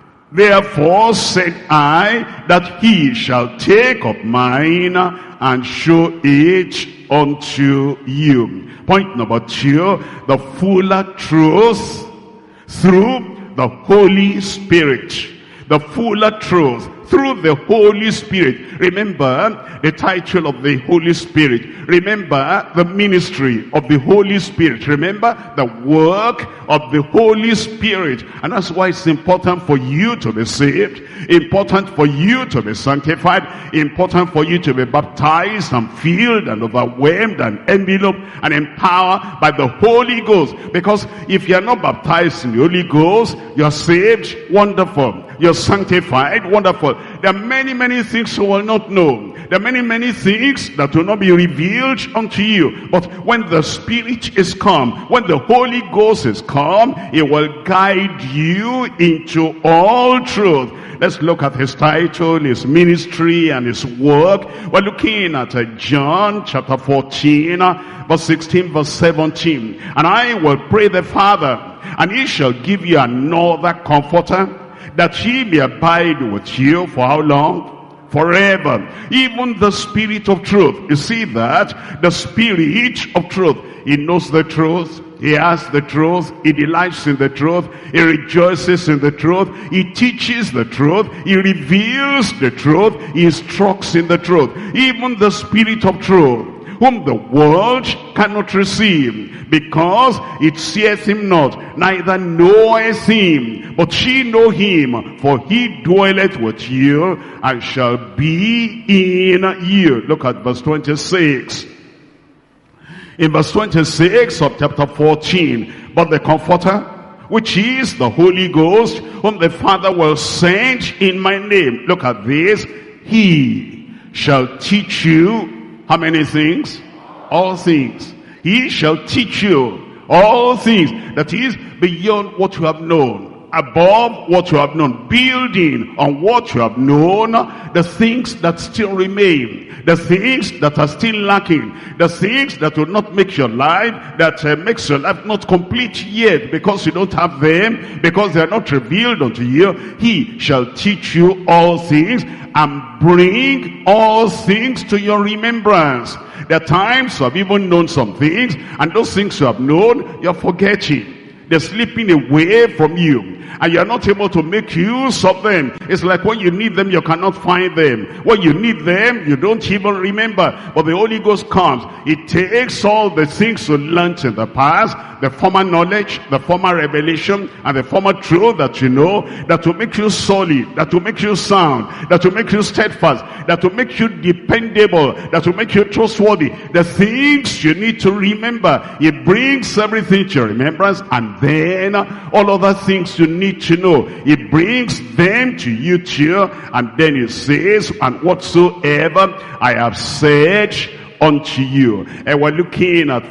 Therefore said I, that he shall take of mine and show it unto you. Point number 2, the fuller truth through the Holy Spirit. The fuller truth through the Holy Spirit. Remember the title of the Holy Spirit. Remember the ministry of the Holy Spirit. Remember the work of the Holy Spirit. And that's why it's important for you to be saved, important for you to be sanctified, important for you to be baptized and filled and overwhelmed and enveloped and empowered by the Holy Ghost. Because if you're not baptized in the Holy Ghost, you're saved, wonderful. You're sanctified, wonderful. There are many things you will not know. There are many things that will not be revealed unto you. But when the Spirit is come, when the Holy Ghost is come, he will guide you into all truth. Let's look at his title, his ministry, and his work. We're looking at John chapter 14, verse 16, verse 17. And I will pray the Father, and he shall give you another comforter, that he may abide with you for how long? Forever. Even the Spirit of truth. You see that? The Spirit of truth. He knows the truth. He has the truth. He delights in the truth. He rejoices in the truth. He teaches the truth. He reveals the truth. He instructs in the truth. Even the Spirit of truth, whom the world cannot receive, because it seeth him not, neither knoweth him, but ye know him, for he dwelleth with you, and shall be in you. Look at verse 26. In verse 26 of chapter 14, but the Comforter, which is the Holy Ghost, whom the Father will send in my name. Look at this. He shall teach you how many things? All things. He shall teach you all things. That is beyond what you have known, above what you have known, building on what you have known, the things that still remain, the things that are still lacking, the things that will not make your life, that makes your life not complete yet, because you don't have them, because they are not revealed unto you. He shall teach you all things, and bring all things to your remembrance. There are times you have even known some things, and those things you have known, you're forgetting. They're slipping away from you, and you're not able to make use of them. It's like when you need them, you cannot find them. When you need them, you don't even remember. But the Holy Ghost comes. It takes all the things you learned in the past, the former knowledge, the former revelation, and the former truth that you know, that will make you solid, that will make you sound, that will make you steadfast, that will make you dependable, that will make you trustworthy. The things you need to remember, it brings everything to your remembrance, and then all other things you need to know, it brings them to you too. And then it says, and whatsoever I have said unto you. And we're looking at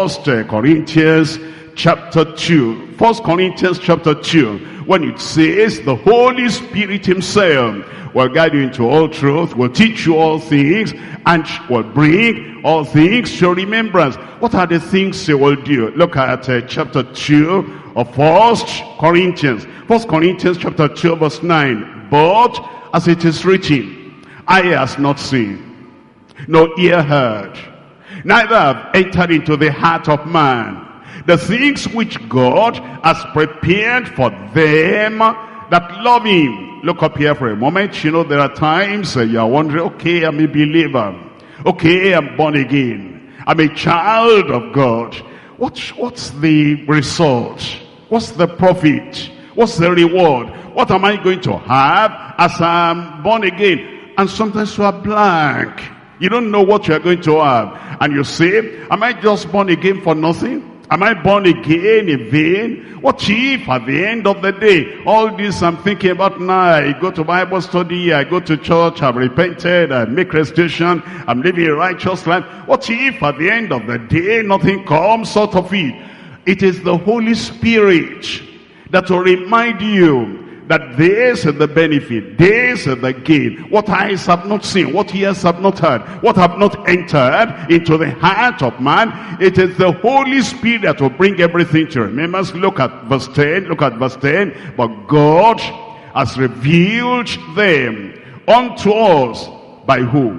1 Corinthians chapter 2. 1 Corinthians chapter 2, when it says the Holy Spirit himself will guide you into all truth, will teach you all things, and will bring all things to remembrance. What are the things he will do? Look at chapter 2 of 1 Corinthians. 1 Corinthians chapter 2 verse 9. But as it is written, eye has not seen, nor ear heard, neither have entered into the heart of man the things which God has prepared for them that love him. Look up here for a moment. You know, there are times you are wondering, okay, I'm a believer. Okay, I'm born again. I'm a child of God. What's the result? What's the profit? What's the reward? What am I going to have as I'm born again? And sometimes you are blank. You don't know what you are going to have. And you say, am I just born again for nothing? Am I born again in vain? What if at the end of the day, all this I'm thinking about now, I go to Bible study, I go to church, I've repented, I make restitution, I'm living a righteous life. What if at the end of the day, nothing comes out of it? It is the Holy Spirit that will remind you that this is the benefit, this is the gain. What eyes have not seen, what ears have not heard, what have not entered into the heart of man. It is the Holy Spirit that will bring everything to remembrance. Look at verse 10, look at verse 10. But God has revealed them unto us by who?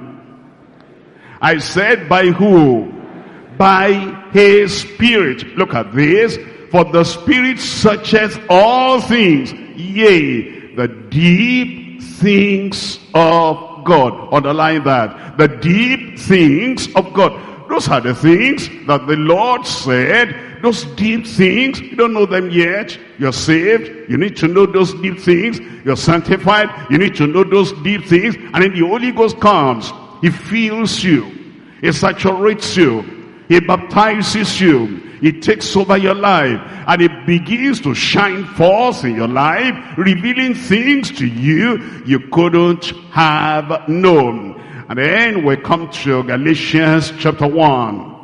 I said by who? By his Spirit. Look at this. For the Spirit searcheth all things, yea, the deep things of God. Underline that. The deep things of God. Those are the things that the Lord said. Those deep things, you don't know them yet. You're saved. You need to know those deep things. You're sanctified. You need to know those deep things. And then the Holy Ghost comes. He fills you. He saturates you. He baptizes you. It takes over your life, and it begins to shine forth in your life, revealing things to you you couldn't have known. And then we come to Galatians chapter 1.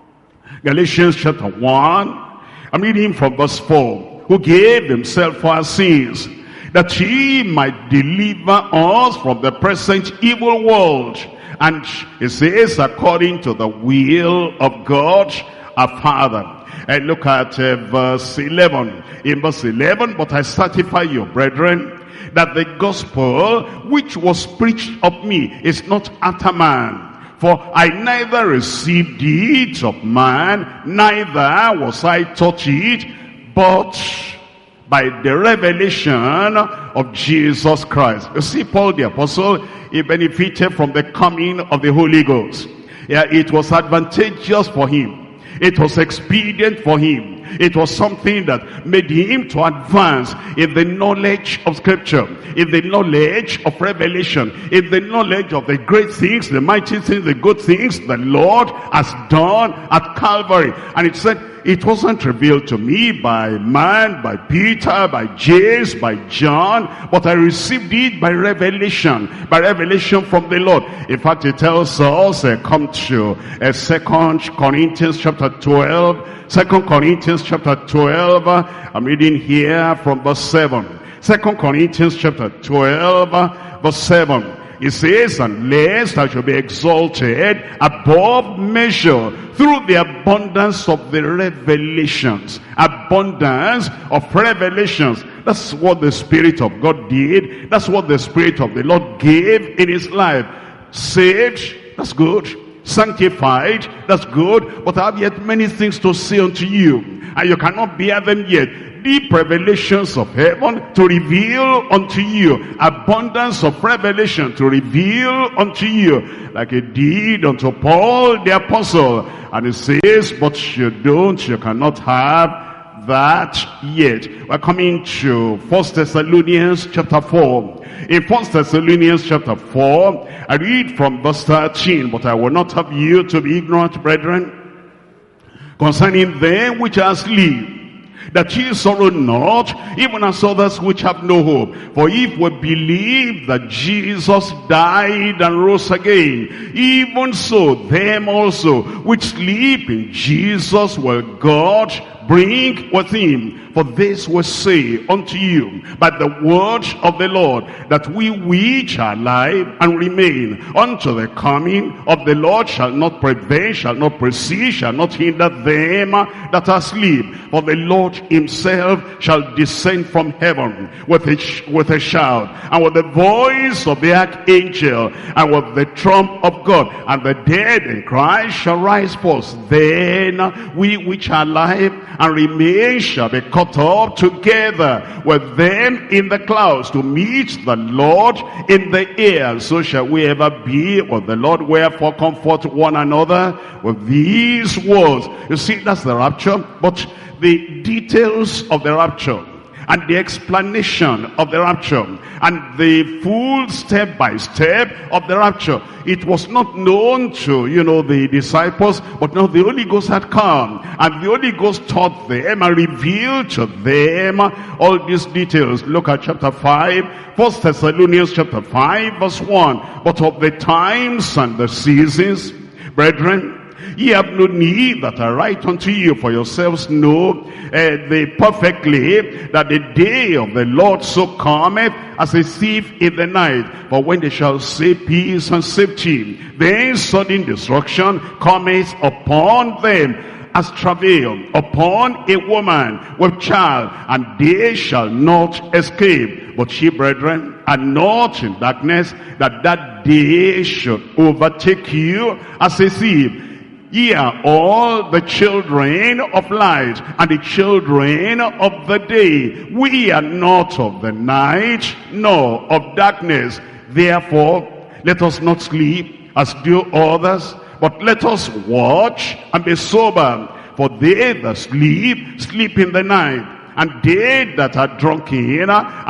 Galatians chapter 1, I'm reading from verse 4. Who gave himself for our sins, that he might deliver us from the present evil world. And it says, according to the will of God, our Father. And look at verse 11. In verse 11, but I certify you, brethren, that the gospel which was preached of me is not after man. For I neither received it of man, neither was I taught it, but by the revelation of Jesus Christ. You see, Paul the apostle, he benefited from the coming of the Holy Ghost. Yeah, it was advantageous for him. It was expedient for him. It was something that made him to advance in the knowledge of Scripture, in the knowledge of revelation, in the knowledge of the great things, the mighty things, the good things the Lord has done at Calvary. And it said, it wasn't revealed to me by man, by Peter, by James, by John, but I received it by revelation from the Lord. In fact, it tells us, come to 2 Corinthians chapter 12. 2 Corinthians chapter 12, I'm reading here from verse 7. 2 Corinthians chapter 12, verse 7. It says, unless I shall be exalted above measure through the abundance of the revelations. Abundance of revelations. That's what the Spirit of God did. That's what the Spirit of the Lord gave in his life. Saved, that's good. sanctified, that's good, but I have yet many things to say unto you, and you cannot bear them yet. Deep revelations of heaven to reveal unto you, abundance of revelation to reveal unto you, like it did unto Paul the apostle. And it says, but you cannot have that yet. We're coming to 1 Thessalonians chapter 4. In 1 Thessalonians chapter 4, I read from verse 13, but I will not have you to be ignorant, brethren, concerning them which are asleep, that ye sorrow not, even as others which have no hope. For if we believe that Jesus died and rose again, even so them also which sleep in Jesus will God bring with him. For this we say unto you by the word of the Lord, that we which are alive and remain unto the coming of the Lord shall not prevent, shall not precede, shall not hinder them that are asleep. For the Lord himself shall descend from heaven with a shout, and with the voice of the archangel, and with the trump of God, and the dead in Christ shall rise first. Then we which are alive and remain shall be caught up together with them in the clouds to meet the Lord in the air. So shall we ever be with the Lord. Wherefore comfort one another with these words. You see, that's the rapture. But the details of the rapture and the explanation of the rapture and the full step-by-step of the rapture, it was not known to, the disciples, but now the Holy Ghost had come, and the Holy Ghost taught them and revealed to them all these details. Look at chapter 5, 1 Thessalonians chapter 5, verse 1. But of the times and the seasons, brethren, ye have no need that I write unto you, for yourselves know perfectly that the day of the Lord so cometh as a thief in the night. For when they shall say peace and safety, then sudden destruction cometh upon them, as travail upon a woman with child, and they shall not escape. But ye, brethren, are not in darkness, that day should overtake you as a thief. Ye are all the children of light, and the children of the day. We are not of the night, nor of darkness. Therefore, let us not sleep as do others, but let us watch and be sober. For they that sleep, sleep in the night, and they that are drunken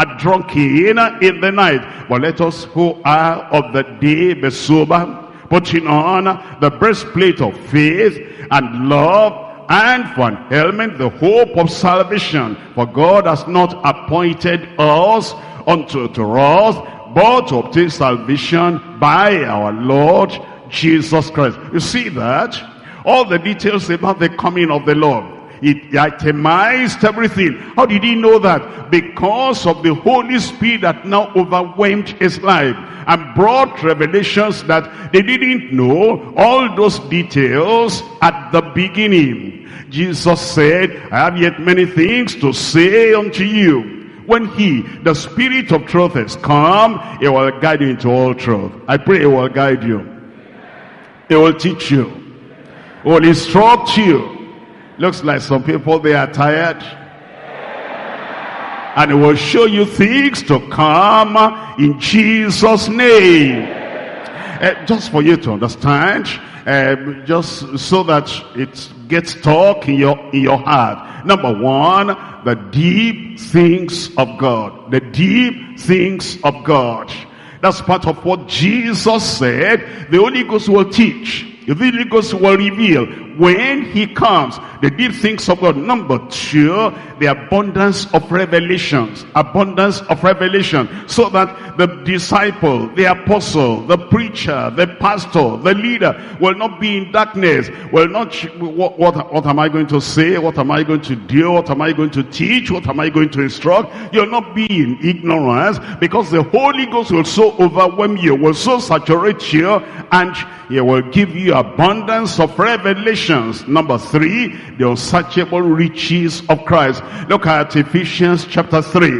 in the night. But let us who are of the day be sober, putting on the breastplate of faith and love, and for an helmet the hope of salvation. For God has not appointed us unto wrath, but to obtain salvation by our Lord Jesus Christ. You see that? All the details about the coming of the Lord. It itemized everything. How did he know that? Because of the Holy Spirit that now overwhelmed his life and brought revelations that they didn't know all those details at the beginning. Jesus said, I have yet many things to say unto you. When he, the Spirit of truth, is come, he will guide you into all truth. I pray he will guide you. He will teach you. He will instruct you. Looks like some people, they are tired. And it will show you things to come in Jesus' name. Just for you to understand, just so that it gets stuck in your heart. Number one, the deep things of God. The deep things of God. That's part of what Jesus said. The Holy Ghost will teach. The Holy Ghost will reveal when he comes the deep things of God. Number two, the abundance of revelations. Abundance of revelation. So that the disciple, the apostle, the preacher, the pastor, the leader will not be in darkness. Will not, what am I going to say? What am I going to do? What am I going to teach? What am I going to instruct? You'll not be in ignorance, because the Holy Ghost will so overwhelm you, will so saturate you, and he will give you abundance of revelations. Number three, the unsearchable riches of Christ. Look at Ephesians chapter 3.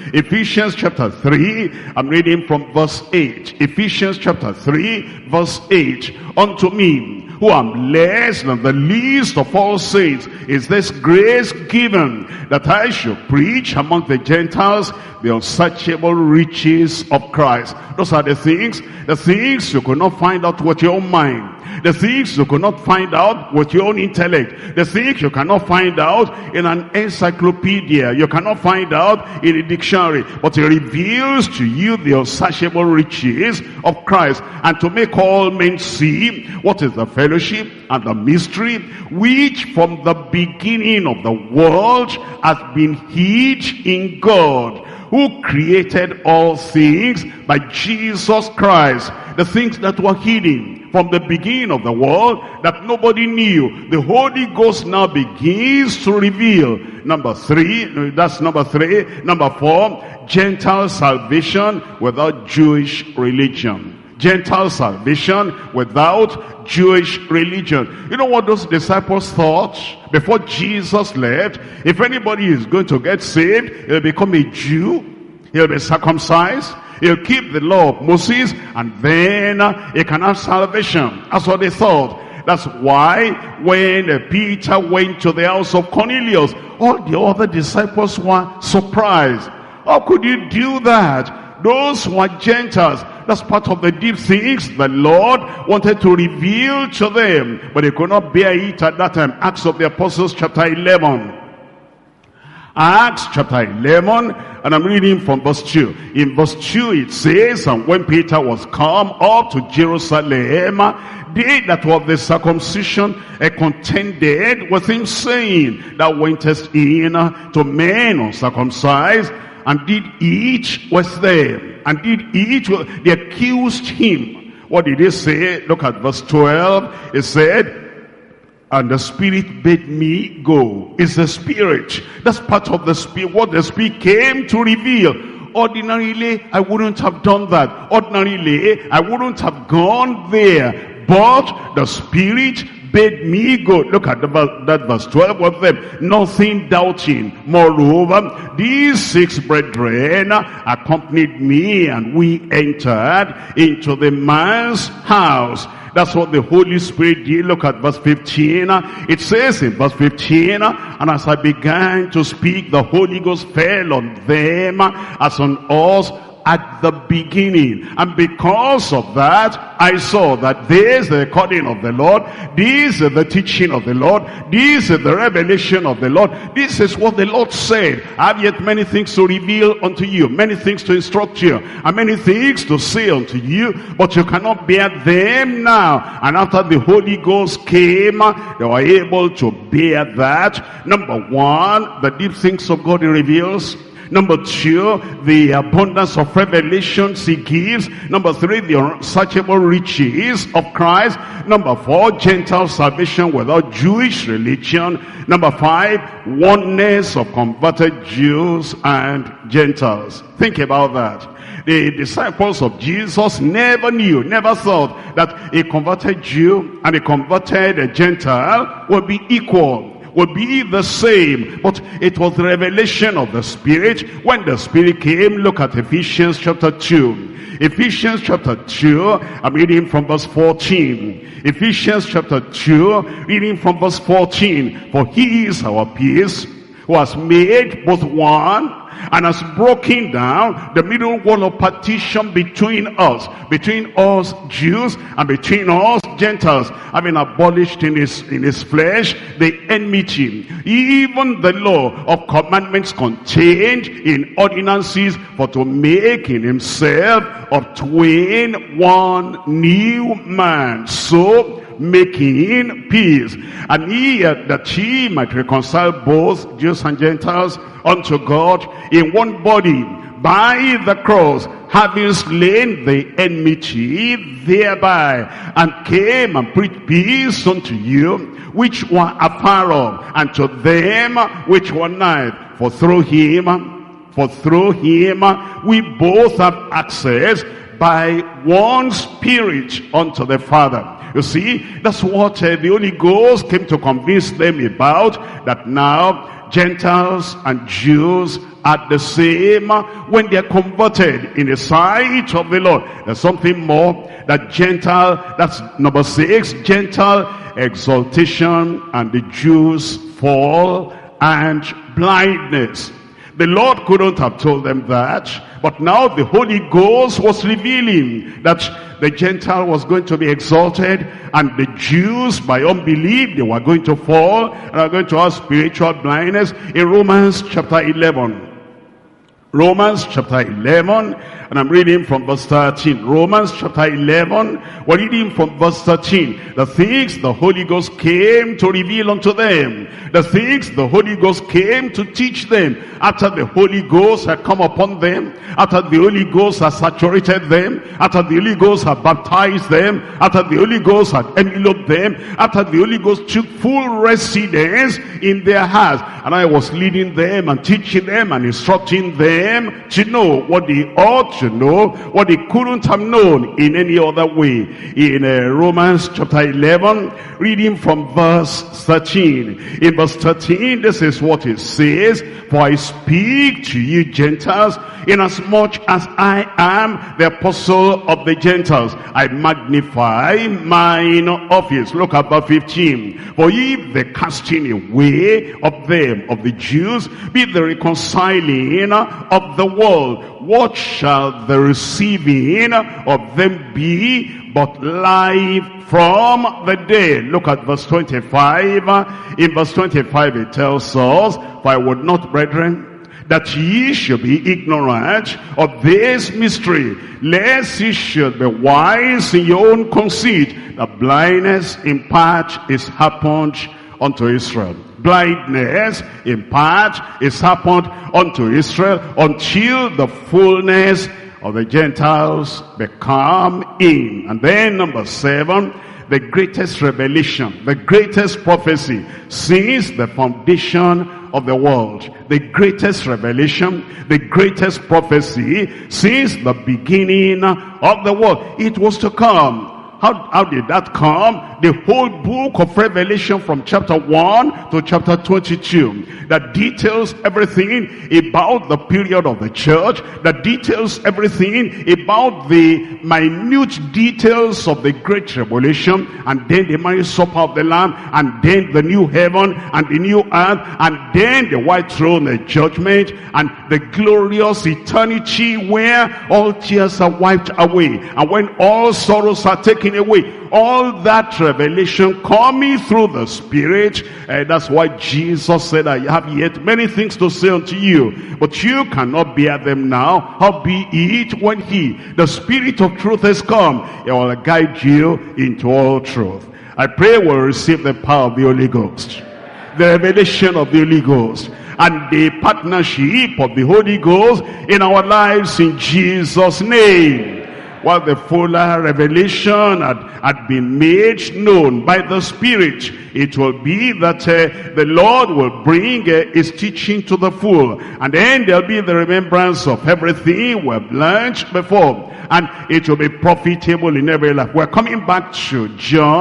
Ephesians chapter 3, I'm reading from verse 8. Ephesians chapter 3, verse 8. Unto me, who am less than the least of all saints, is this grace given, that I should preach among the Gentiles the unsearchable riches of Christ. Those are the things you could not find out with your own mind. The things you could not find out with your own intellect. The things you cannot find out in an encyclopedia. You cannot find out in a dictionary. But it reveals to you the unsearchable riches of Christ. And to make all men see what is the fellowship and the mystery, which from the beginning of the world has been hid in God, who created all things by Jesus Christ. The things that were hidden from the beginning of the world that nobody knew, the Holy Ghost now begins to reveal. Number 3, that's number 3. Number 4, Gentile salvation without Jewish religion. Gentile salvation without Jewish religion. You know what those disciples thought before Jesus left? If anybody is going to get saved, he'll become a Jew, he'll be circumcised, he'll keep the law of Moses, and then he can have salvation. That's what they thought. That's why when Peter went to the house of Cornelius, all the other disciples were surprised. How could you do that? Those were Gentiles. That's part of the deep things the Lord wanted to reveal to them, but they could not bear it at that time. Acts of the Apostles chapter 11. Acts chapter 11, and I'm reading from verse 2. In verse 2 it says, and when Peter was come up to Jerusalem, they that were of the circumcision contended with him, saying, thou wentest in to men uncircumcised, and did eat with them, and did eat with them. They accused him. What did they say? Look at verse 12. It said, and the Spirit bade me go. It's the Spirit. That's part of the Spirit, what the Spirit came to reveal. Ordinarily, I wouldn't have done that. Ordinarily, I wouldn't have gone there. But the Spirit bade me go. Look at that verse 12 of them. Nothing doubting. Moreover, these 6 brethren accompanied me, and we entered into the man's house. That's what the Holy Spirit did. Look at verse 15. It says in verse 15, and as I began to speak, the Holy Ghost fell on them as on us at the beginning. And because of that, I saw that this is the recording of the Lord, this is the teaching of the Lord, this is the revelation of the Lord, this is what the Lord said. I have yet many things to reveal unto you, many things to instruct you, and many things to say unto you, but you cannot bear them now. And after the Holy Ghost came, they were able to bear that. Number 1, the deep things of God he reveals. Number 2, the abundance of revelations he gives. Number 3, the unsearchable riches of Christ. Number 4, Gentile salvation without Jewish religion. Number 5, oneness of converted Jews and Gentiles. Think about that. The disciples of Jesus never knew, never thought that a converted Jew and a converted Gentile would be equal, would be the same. But it was the revelation of the Spirit. When the Spirit came, look at Ephesians chapter 2. Ephesians chapter 2, I'm reading from verse 14. Ephesians chapter 2, reading from verse 14. For he is our peace, who has made both one, and has broken down the middle wall of partition between us Jews and between us Gentiles, having abolished in his flesh the enmity, even the law of commandments contained in ordinances, for to make in himself of twain one new man, so making peace, and that he might reconcile both Jews and Gentiles unto God in one body by the cross, having slain the enmity thereby, and came and preached peace unto you which were afar off, and to them which were nigh. For through him we both have access by one Spirit unto the Father. You see, that's what the Holy Ghost came to convince them about, that now Gentiles and Jews are the same when they're converted in the sight of the Lord. There's something more. That Gentile, that's number 6, Gentile exaltation and the Jews fall and blindness. The Lord couldn't have told them that, but now the Holy Ghost was revealing that the Gentile was going to be exalted, and the Jews, by unbelief, they were going to fall, and are going to have spiritual blindness. In Romans chapter 11, Romans chapter 11, and I'm reading from verse 13. Romans chapter 11, we're reading from verse 13. The things the Holy Ghost came to reveal unto them. The things the Holy Ghost came to teach them. After the Holy Ghost had come upon them, after the Holy Ghost had saturated them, after the Holy Ghost had baptized them, after the Holy Ghost had enveloped them, after the Holy Ghost took full residence in their hearts, and I was leading them and teaching them and instructing them to know what they ought to know, what they couldn't have known in any other way. In Romans chapter 11, reading from verse 13. In verse 13, this is what it says: For I speak to you Gentiles, inasmuch as I am the apostle of the Gentiles, I magnify mine office. Look at verse 15. For if the casting away of them, of the Jews, be the reconciling of the world, what shall the receiving of them be but life from the dead? Look at verse 25. In verse 25 it tells us, For I would not, brethren, that ye should be ignorant of this mystery, lest ye should be wise in your own conceit, that blindness in part is happened unto Israel. Blindness in part is happened unto Israel until the fullness of the Gentiles become in. And then number 7, the greatest revelation, the greatest prophecy since the foundation of the world. The greatest revelation, the greatest prophecy since the beginning of the world. It was to come. How did that come? The whole book of Revelation from chapter 1 to chapter 22, that details everything about the period of the church, that details everything about the minute details of the great tribulation, and then the marriage supper of the Lamb, and then the new heaven and the new earth, and then the white throne, the judgment, and the glorious eternity where all tears are wiped away, and when all sorrows are taken away. All that revelation coming through the Spirit. That's why Jesus said, I have yet many things to say unto you, but you cannot bear them now. Howbeit, when He, the Spirit of truth, has come, He will guide you into all truth. I pray we'll receive the power of the Holy Ghost, the revelation of the Holy Ghost, and the partnership of the Holy Ghost in our lives in Jesus' name. While the fuller revelation had been made known by the Spirit, it will be that the Lord will bring His teaching to the full. And then there'll be the remembrance of everything we've learned before. And it will be profitable in every life. We're coming back to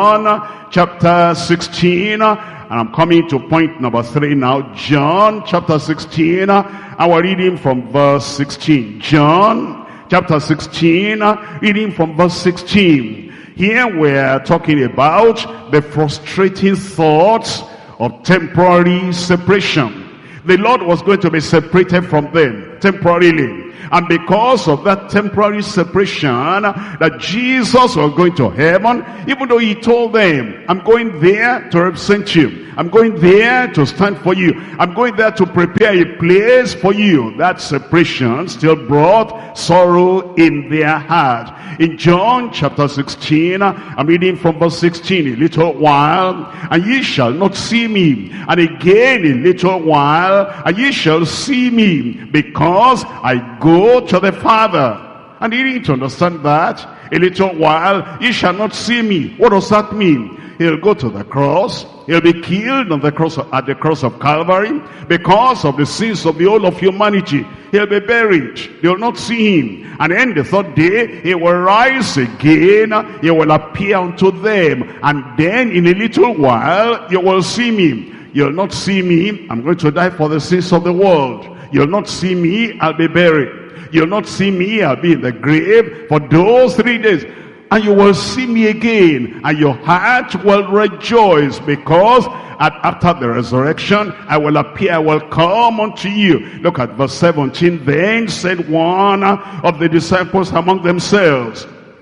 John chapter 16. And I'm coming to point number 3 now. John chapter 16. And we're reading from verse 16. John chapter 16, reading from verse 16. Here we're talking about the frustrating thoughts of temporary separation. The Lord was going to be separated from them temporarily. And because of that temporary separation, that Jesus was going to heaven, even though He told them, I'm going there to represent you. I'm going there to stand for you. I'm going there to prepare a place for you. That separation still brought sorrow in their heart. In John chapter 16, I'm reading from verse 16. A little while, and ye shall not see me. And again a little while, and ye shall see me, because I go to the Father. And you need to understand that. A little while, ye shall not see me. What does that mean? He'll go to the cross. He'll be killed on the cross, at the cross of Calvary, because of the sins of the whole of humanity. He'll be buried. They'll not see Him. And then the third day, He will rise again. He will appear unto them. And then in a little while, you will see me. You'll not see me. I'm going to die for the sins of the world. You'll not see me, I'll be buried. You'll not see me, I'll be in the grave for those 3 days. And you will see me again, and your heart will rejoice, because after the resurrection, I will appear, I will come unto you. Look at verse 17. Then said one of the disciples among themselves.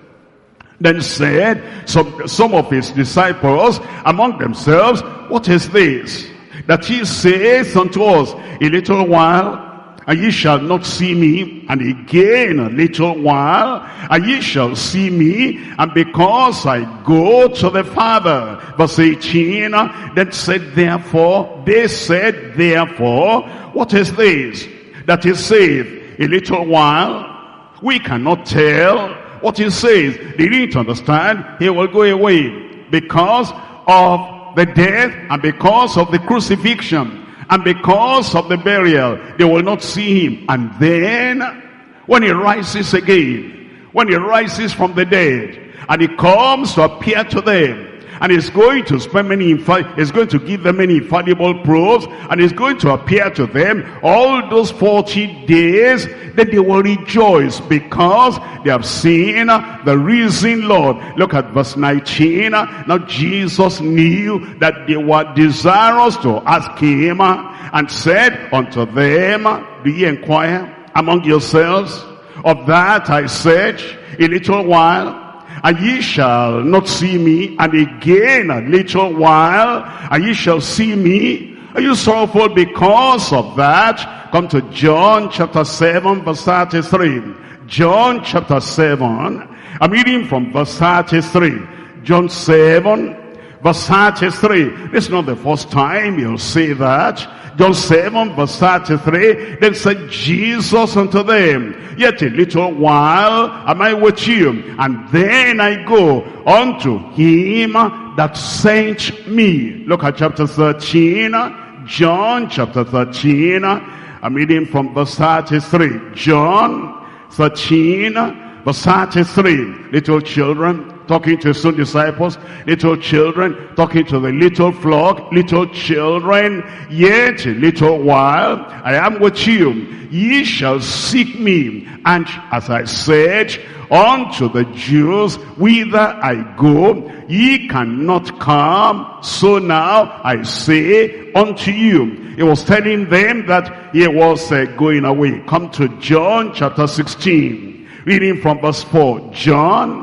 Then said some of his disciples among themselves, what is this that he says unto us, a little while, and ye shall not see me, and again a little while, and ye shall see me, and because I go to the Father. Verse 18, then said therefore, they said therefore, what is this that he saith, a little while? We cannot tell what he says. They didn't understand. He will go away because of the death, and because of the crucifixion, and because of the burial. They will not see him. And then when he rises again, when he rises from the dead, and he comes to appear to them, and he's going to he's going to give them many infallible proofs, and he's going to appear to them all those 40 days, then they will rejoice, because they have seen the risen Lord. Look at verse 19. Now Jesus knew that they were desirous to ask him, and said unto them, do ye inquire among yourselves of that I said, a little while, and ye shall not see me, and again a little while, and ye shall see me? Are you sorrowful because of that? Come to John chapter 7 verse 33. John chapter 7, I'm reading from verse 33. John 7 verse 33. This is not the first time you'll say that. John 7 verse 33, then said Jesus unto them, yet a little while am I with you, and then I go unto him that sent me. Look at chapter 13, John chapter 13, I'm reading from verse 33. John 13 verse 33, little children talking to his own disciples, little children talking to the little flock, little children, yet a little while I am with you. Ye shall seek me, and as I said unto the Jews, whither I go, ye cannot come, so now I say unto you. He was telling them that he was going away. Come to John chapter 16, reading from verse 4. John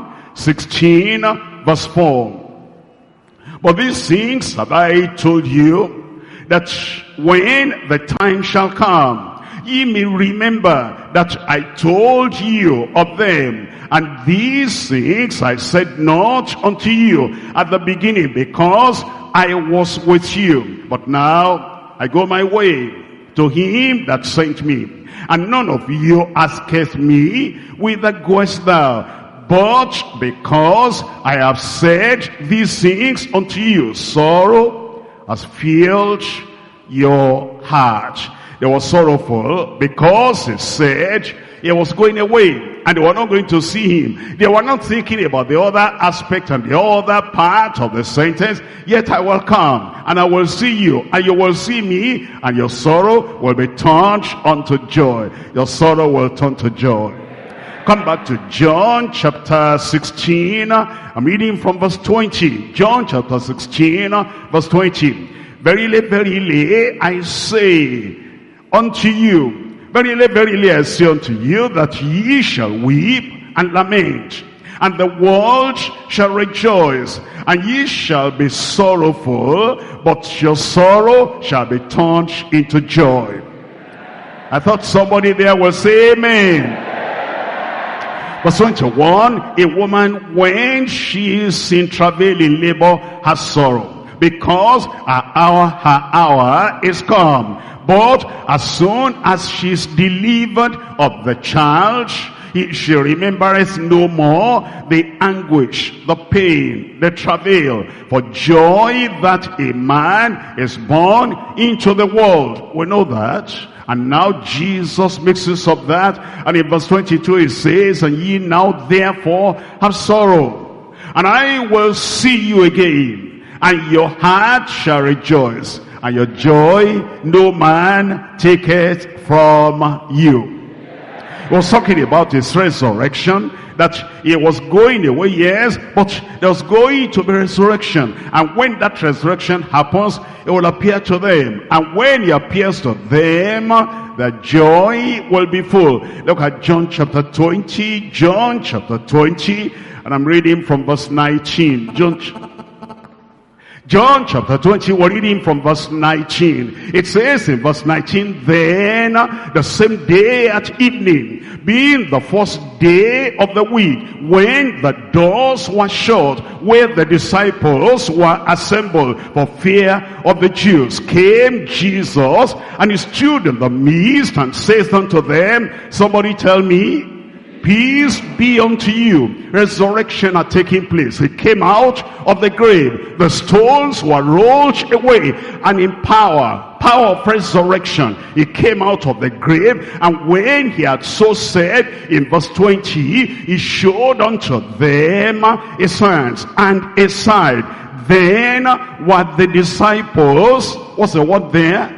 16 verse 4. But these things have I told you, that when the time shall come, ye may remember that I told you of them. And these things I said not unto you at the beginning, because I was with you. But now I go my way to him that sent me. And none of you asketh me, whither goest thou? But because I have said these things unto you, sorrow has filled your heart. They were sorrowful because he said he was going away, and they were not going to see him. They were not thinking about the other aspect and the other part of the sentence. Yet I will come, and I will see you, and you will see me, and your sorrow will be turned unto joy. Your sorrow will turn to joy. Come back to John chapter 16. I'm reading from verse 20. John chapter 16 verse 20. Verily, verily, I say unto you, verily, I say unto you, that ye shall weep and lament, and the world shall rejoice, and ye shall be sorrowful, but your sorrow shall be turned into joy. I thought somebody there will say amen. Verse 21, a woman, when she is in travail in labor, has sorrow, because her hour is come. But as soon as she is delivered of the child, she remembereth no more the anguish, the pain, the travail, for joy that a man is born into the world. We know that. And now Jesus makes use of that. And in verse 22 it says, and ye now therefore have sorrow, and I will see you again, and your heart shall rejoice, and your joy no man taketh from you. He was talking about his resurrection, that he was going away, yes, but there was going to be resurrection. And when that resurrection happens, it will appear to them. And when he appears to them, the joy will be full. Look at John chapter 20, John chapter 20, and I'm reading from verse 19. John chapter 20, we're reading from verse 19. It says in verse 19, then the same day at evening, being the first day of the week, when the doors were shut, where the disciples were assembled for fear of the Jews, came Jesus, and he stood in the midst and saith unto them, somebody tell me, peace be unto you. Resurrection had taken place. He came out of the grave. The stones were rolled away. And in power of resurrection, he came out of the grave. And when he had so said, in verse 20, he showed unto them his hands and his side. Then were the disciples, what's the word there?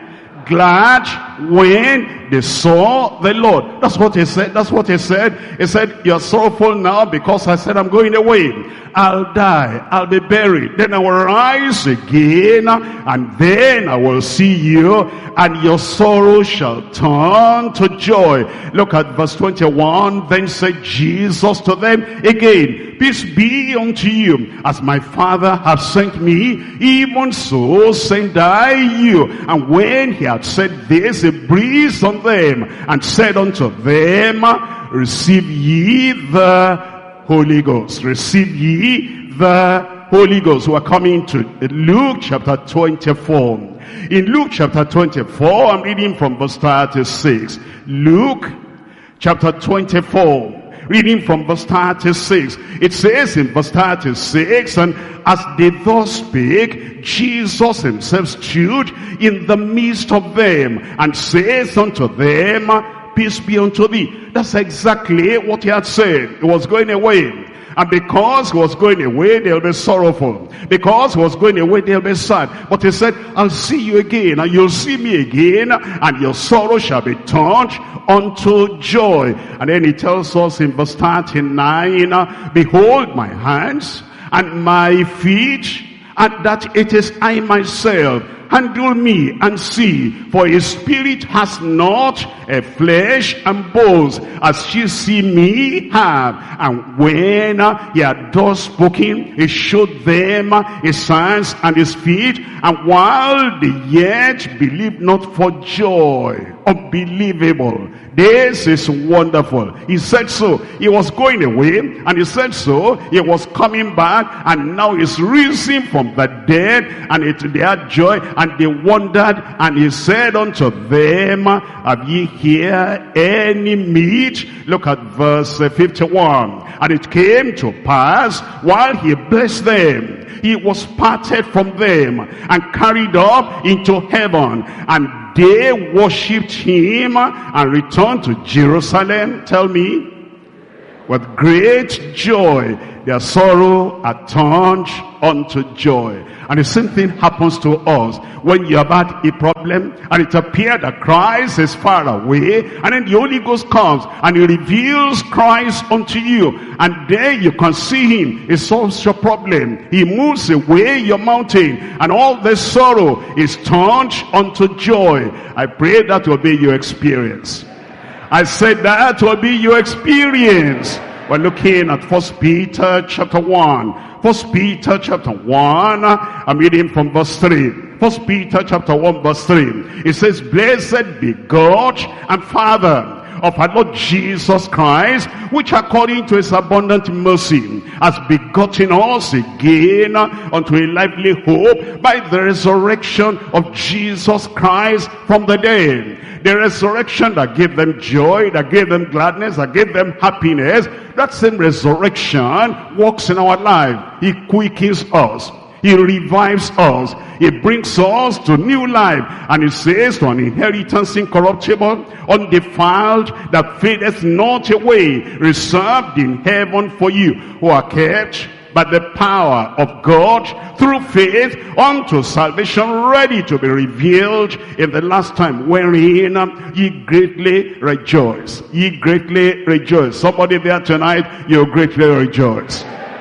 Glad when they saw the Lord. That's what he said. That's what he said. He said, you're sorrowful now because I said I'm going away. I'll die. I'll be buried. Then I will rise again, and then I will see you, and your sorrow shall turn to joy. Look at verse 21. Then said Jesus to them again, peace be unto you. As my Father hath sent me, even so send I you. And when he had said this, he breathed on them and said unto them, receive ye the Holy Ghost. Receive ye the Holy Ghost. We're coming to Luke chapter 24. In Luke chapter 24, I'm reading from verse 36. Luke chapter 24. Reading from verse 36, it says in verse 36, and as they thus spake, Jesus himself stood in the midst of them, and says unto them, peace be unto thee. That's exactly what he had said. He was going away. And because he was going away, they'll be sorrowful. Because he was going away, they'll be sad. But he said, I'll see you again, and you'll see me again, and your sorrow shall be turned unto joy. And then he tells us in verse 39, behold my hands and my feet, and that it is I myself. Handle me and see, for his spirit has not a flesh and bones, as ye see me have. And when he had thus spoken, he showed them his hands and his feet. And while they yet believed not for joy, unbelievable. This is wonderful. He said so. He was going away, and he said so. He was coming back, and now he's risen from the dead, and they had joy, and they wondered, and he said unto them, have ye here any meat? Look at verse 51. And it came to pass, while he blessed them, he was parted from them and carried up into heaven, and they worshipped him and returned to Jerusalem. Tell me, with great joy, their sorrow are turned unto joy. And the same thing happens to us. When you have had a problem, and it appeared that Christ is far away, and then the Holy Ghost comes, and he reveals Christ unto you, and there you can see him. He solves your problem. He moves away your mountain, and all the sorrow is turned unto joy. I pray that will be your experience. I said that will be your experience. We're looking at 1 Peter chapter 1. 1 Peter chapter 1, I'm reading from verse 3. 1 Peter chapter 1 verse 3. It says, blessed be God and Father of our Lord Jesus Christ, which according to his abundant mercy has begotten us again unto a lively hope by the resurrection of Jesus Christ from the dead. The resurrection that gave them joy, that gave them gladness, that gave them happiness, that same resurrection works in our life. He quickens us. He revives us. He brings us to new life. And he says, to an inheritance incorruptible, undefiled, that fadeth not away, reserved in heaven for you, who are kept by the power of God through faith unto salvation, ready to be revealed in the last time, wherein ye greatly rejoice. Ye greatly rejoice. Somebody there tonight, you greatly rejoice.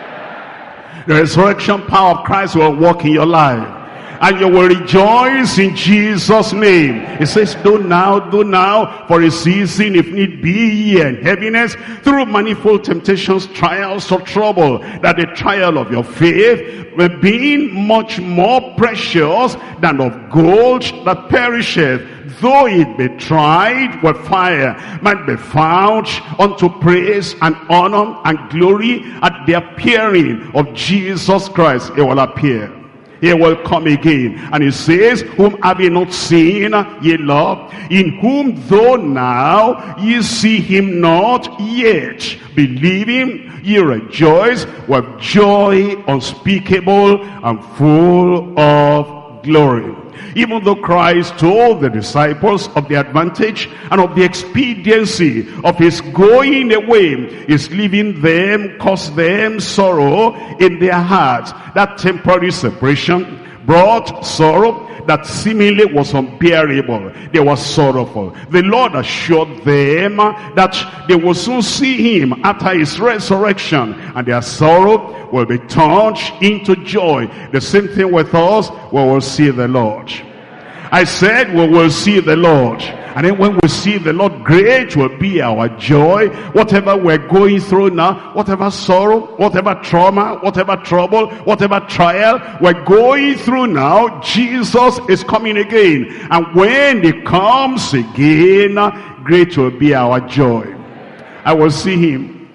The resurrection power of Christ will work in your life, and you will rejoice in Jesus' name. It says, do now, for a season, if need be, ye in heaviness, through manifold temptations, trials, or trouble, that the trial of your faith, being much more precious than of gold that perisheth, though it be tried with fire, might be found unto praise and honor and glory at the appearing of Jesus Christ. He will appear. He will come again. And he says, whom have ye not seen, ye love, in whom though now ye see him not, yet believing ye rejoice with joy unspeakable and full of glory. Even though Christ told the disciples of the advantage and of the expediency of his going away, his leaving them caused them sorrow in their hearts. That temporary separation brought sorrow that seemingly was unbearable. They were sorrowful. The Lord assured them that they will soon see him after his resurrection, and their sorrow will be turned into joy. The same thing with us. We will see the Lord. I said we will see the Lord. And then when we see the Lord, great will be our joy. Whatever we're going through now, whatever sorrow, whatever trauma, whatever trouble, whatever trial we're going through now, Jesus is coming again. And when he comes again, great will be our joy. I will see him.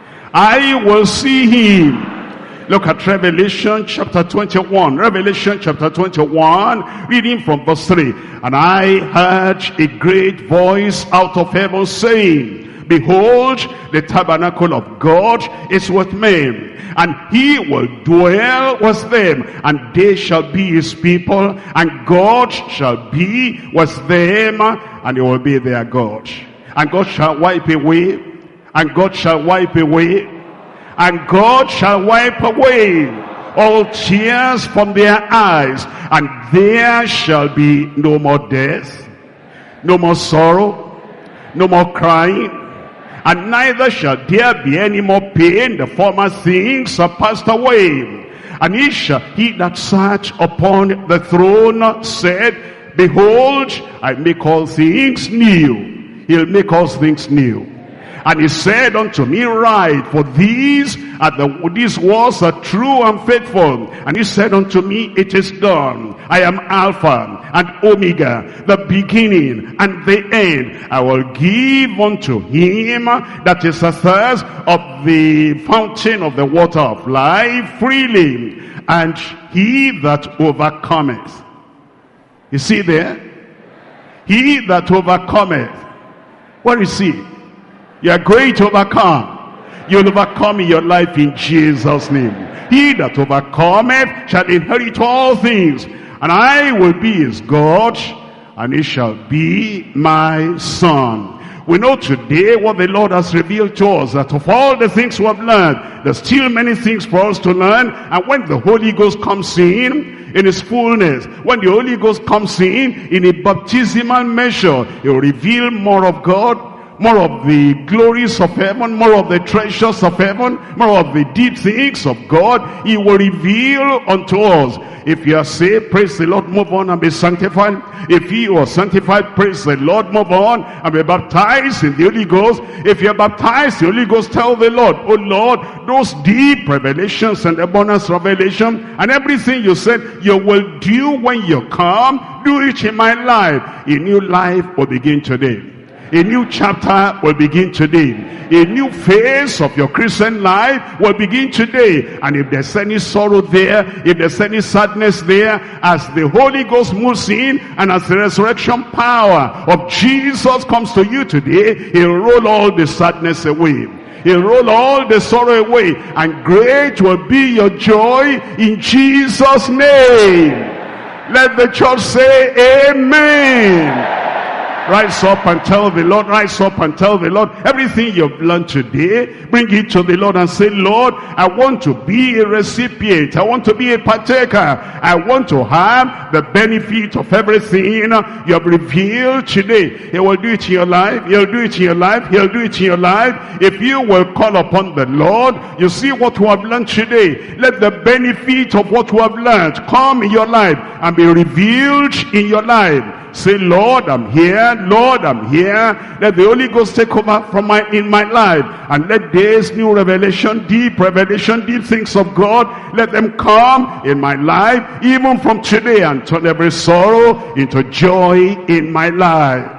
I will see him. Look at Revelation chapter 21. Revelation chapter 21, reading from verse 3. And I heard a great voice out of heaven saying, behold, the tabernacle of God is with men, and he will dwell with them, and they shall be his people, and God shall be with them, and he will be their God. And God shall wipe away, and God shall wipe away, and God shall wipe away all tears from their eyes, and there shall be no more death, no more sorrow, no more crying, and neither shall there be any more pain. The former things are passed away. And he that sat upon the throne said, behold, I make all things new. He'll make all things new. And he said unto me, write, for these words are true and faithful. And he said unto me, it is done. I am Alpha and Omega, the beginning and the end. I will give unto him that is athirst of the fountain of the water of life freely. And he that overcometh. You see there? He that overcometh. Where is he? You are going to overcome. You'll overcome in your life in Jesus' name. He that overcometh shall inherit all things, and I will be his God, and he shall be my son. We know today what the Lord has revealed to us, that of all the things we have learned, there's still many things for us to learn. And when the Holy Ghost comes in his fullness, when the Holy Ghost comes in a baptismal measure, he will reveal more of God, more of the glories of heaven, more of the treasures of heaven, more of the deep things of God. He will reveal unto us. If you are saved, praise the Lord, move on and be sanctified. If you are sanctified, praise the Lord, move on and be baptized in the Holy Ghost. If you are baptized in the Holy Ghost, tell the Lord, oh Lord, those deep revelations and abundance revelation and everything you said you will do when you come, do it in my life. A new life will begin today. A new chapter will begin today. A new phase of your Christian life will begin today. And if there's any sorrow there, if there's any sadness there, as the Holy Ghost moves in and as the resurrection power of Jesus comes to you today, he'll roll all the sadness away. He'll roll all the sorrow away. And great will be your joy in Jesus' name. Let the church say amen. Rise up and tell the Lord. Rise up and tell the Lord. Everything you've learned today, bring it to the Lord and say, Lord, I want to be a recipient. I want to be a partaker. I want to have the benefit of everything you have revealed today. He will do it in your life. He'll do it in your life. He'll do it in your life. If you will call upon the Lord, you see what we have learned today. Let the benefit of what we have learned come in your life and be revealed in your life. Say, Lord, I'm here. Lord, I'm here. Let the Holy Ghost take over in my life. And let this new revelation, deep things of God, let them come in my life, even from today, and turn every sorrow into joy in my life.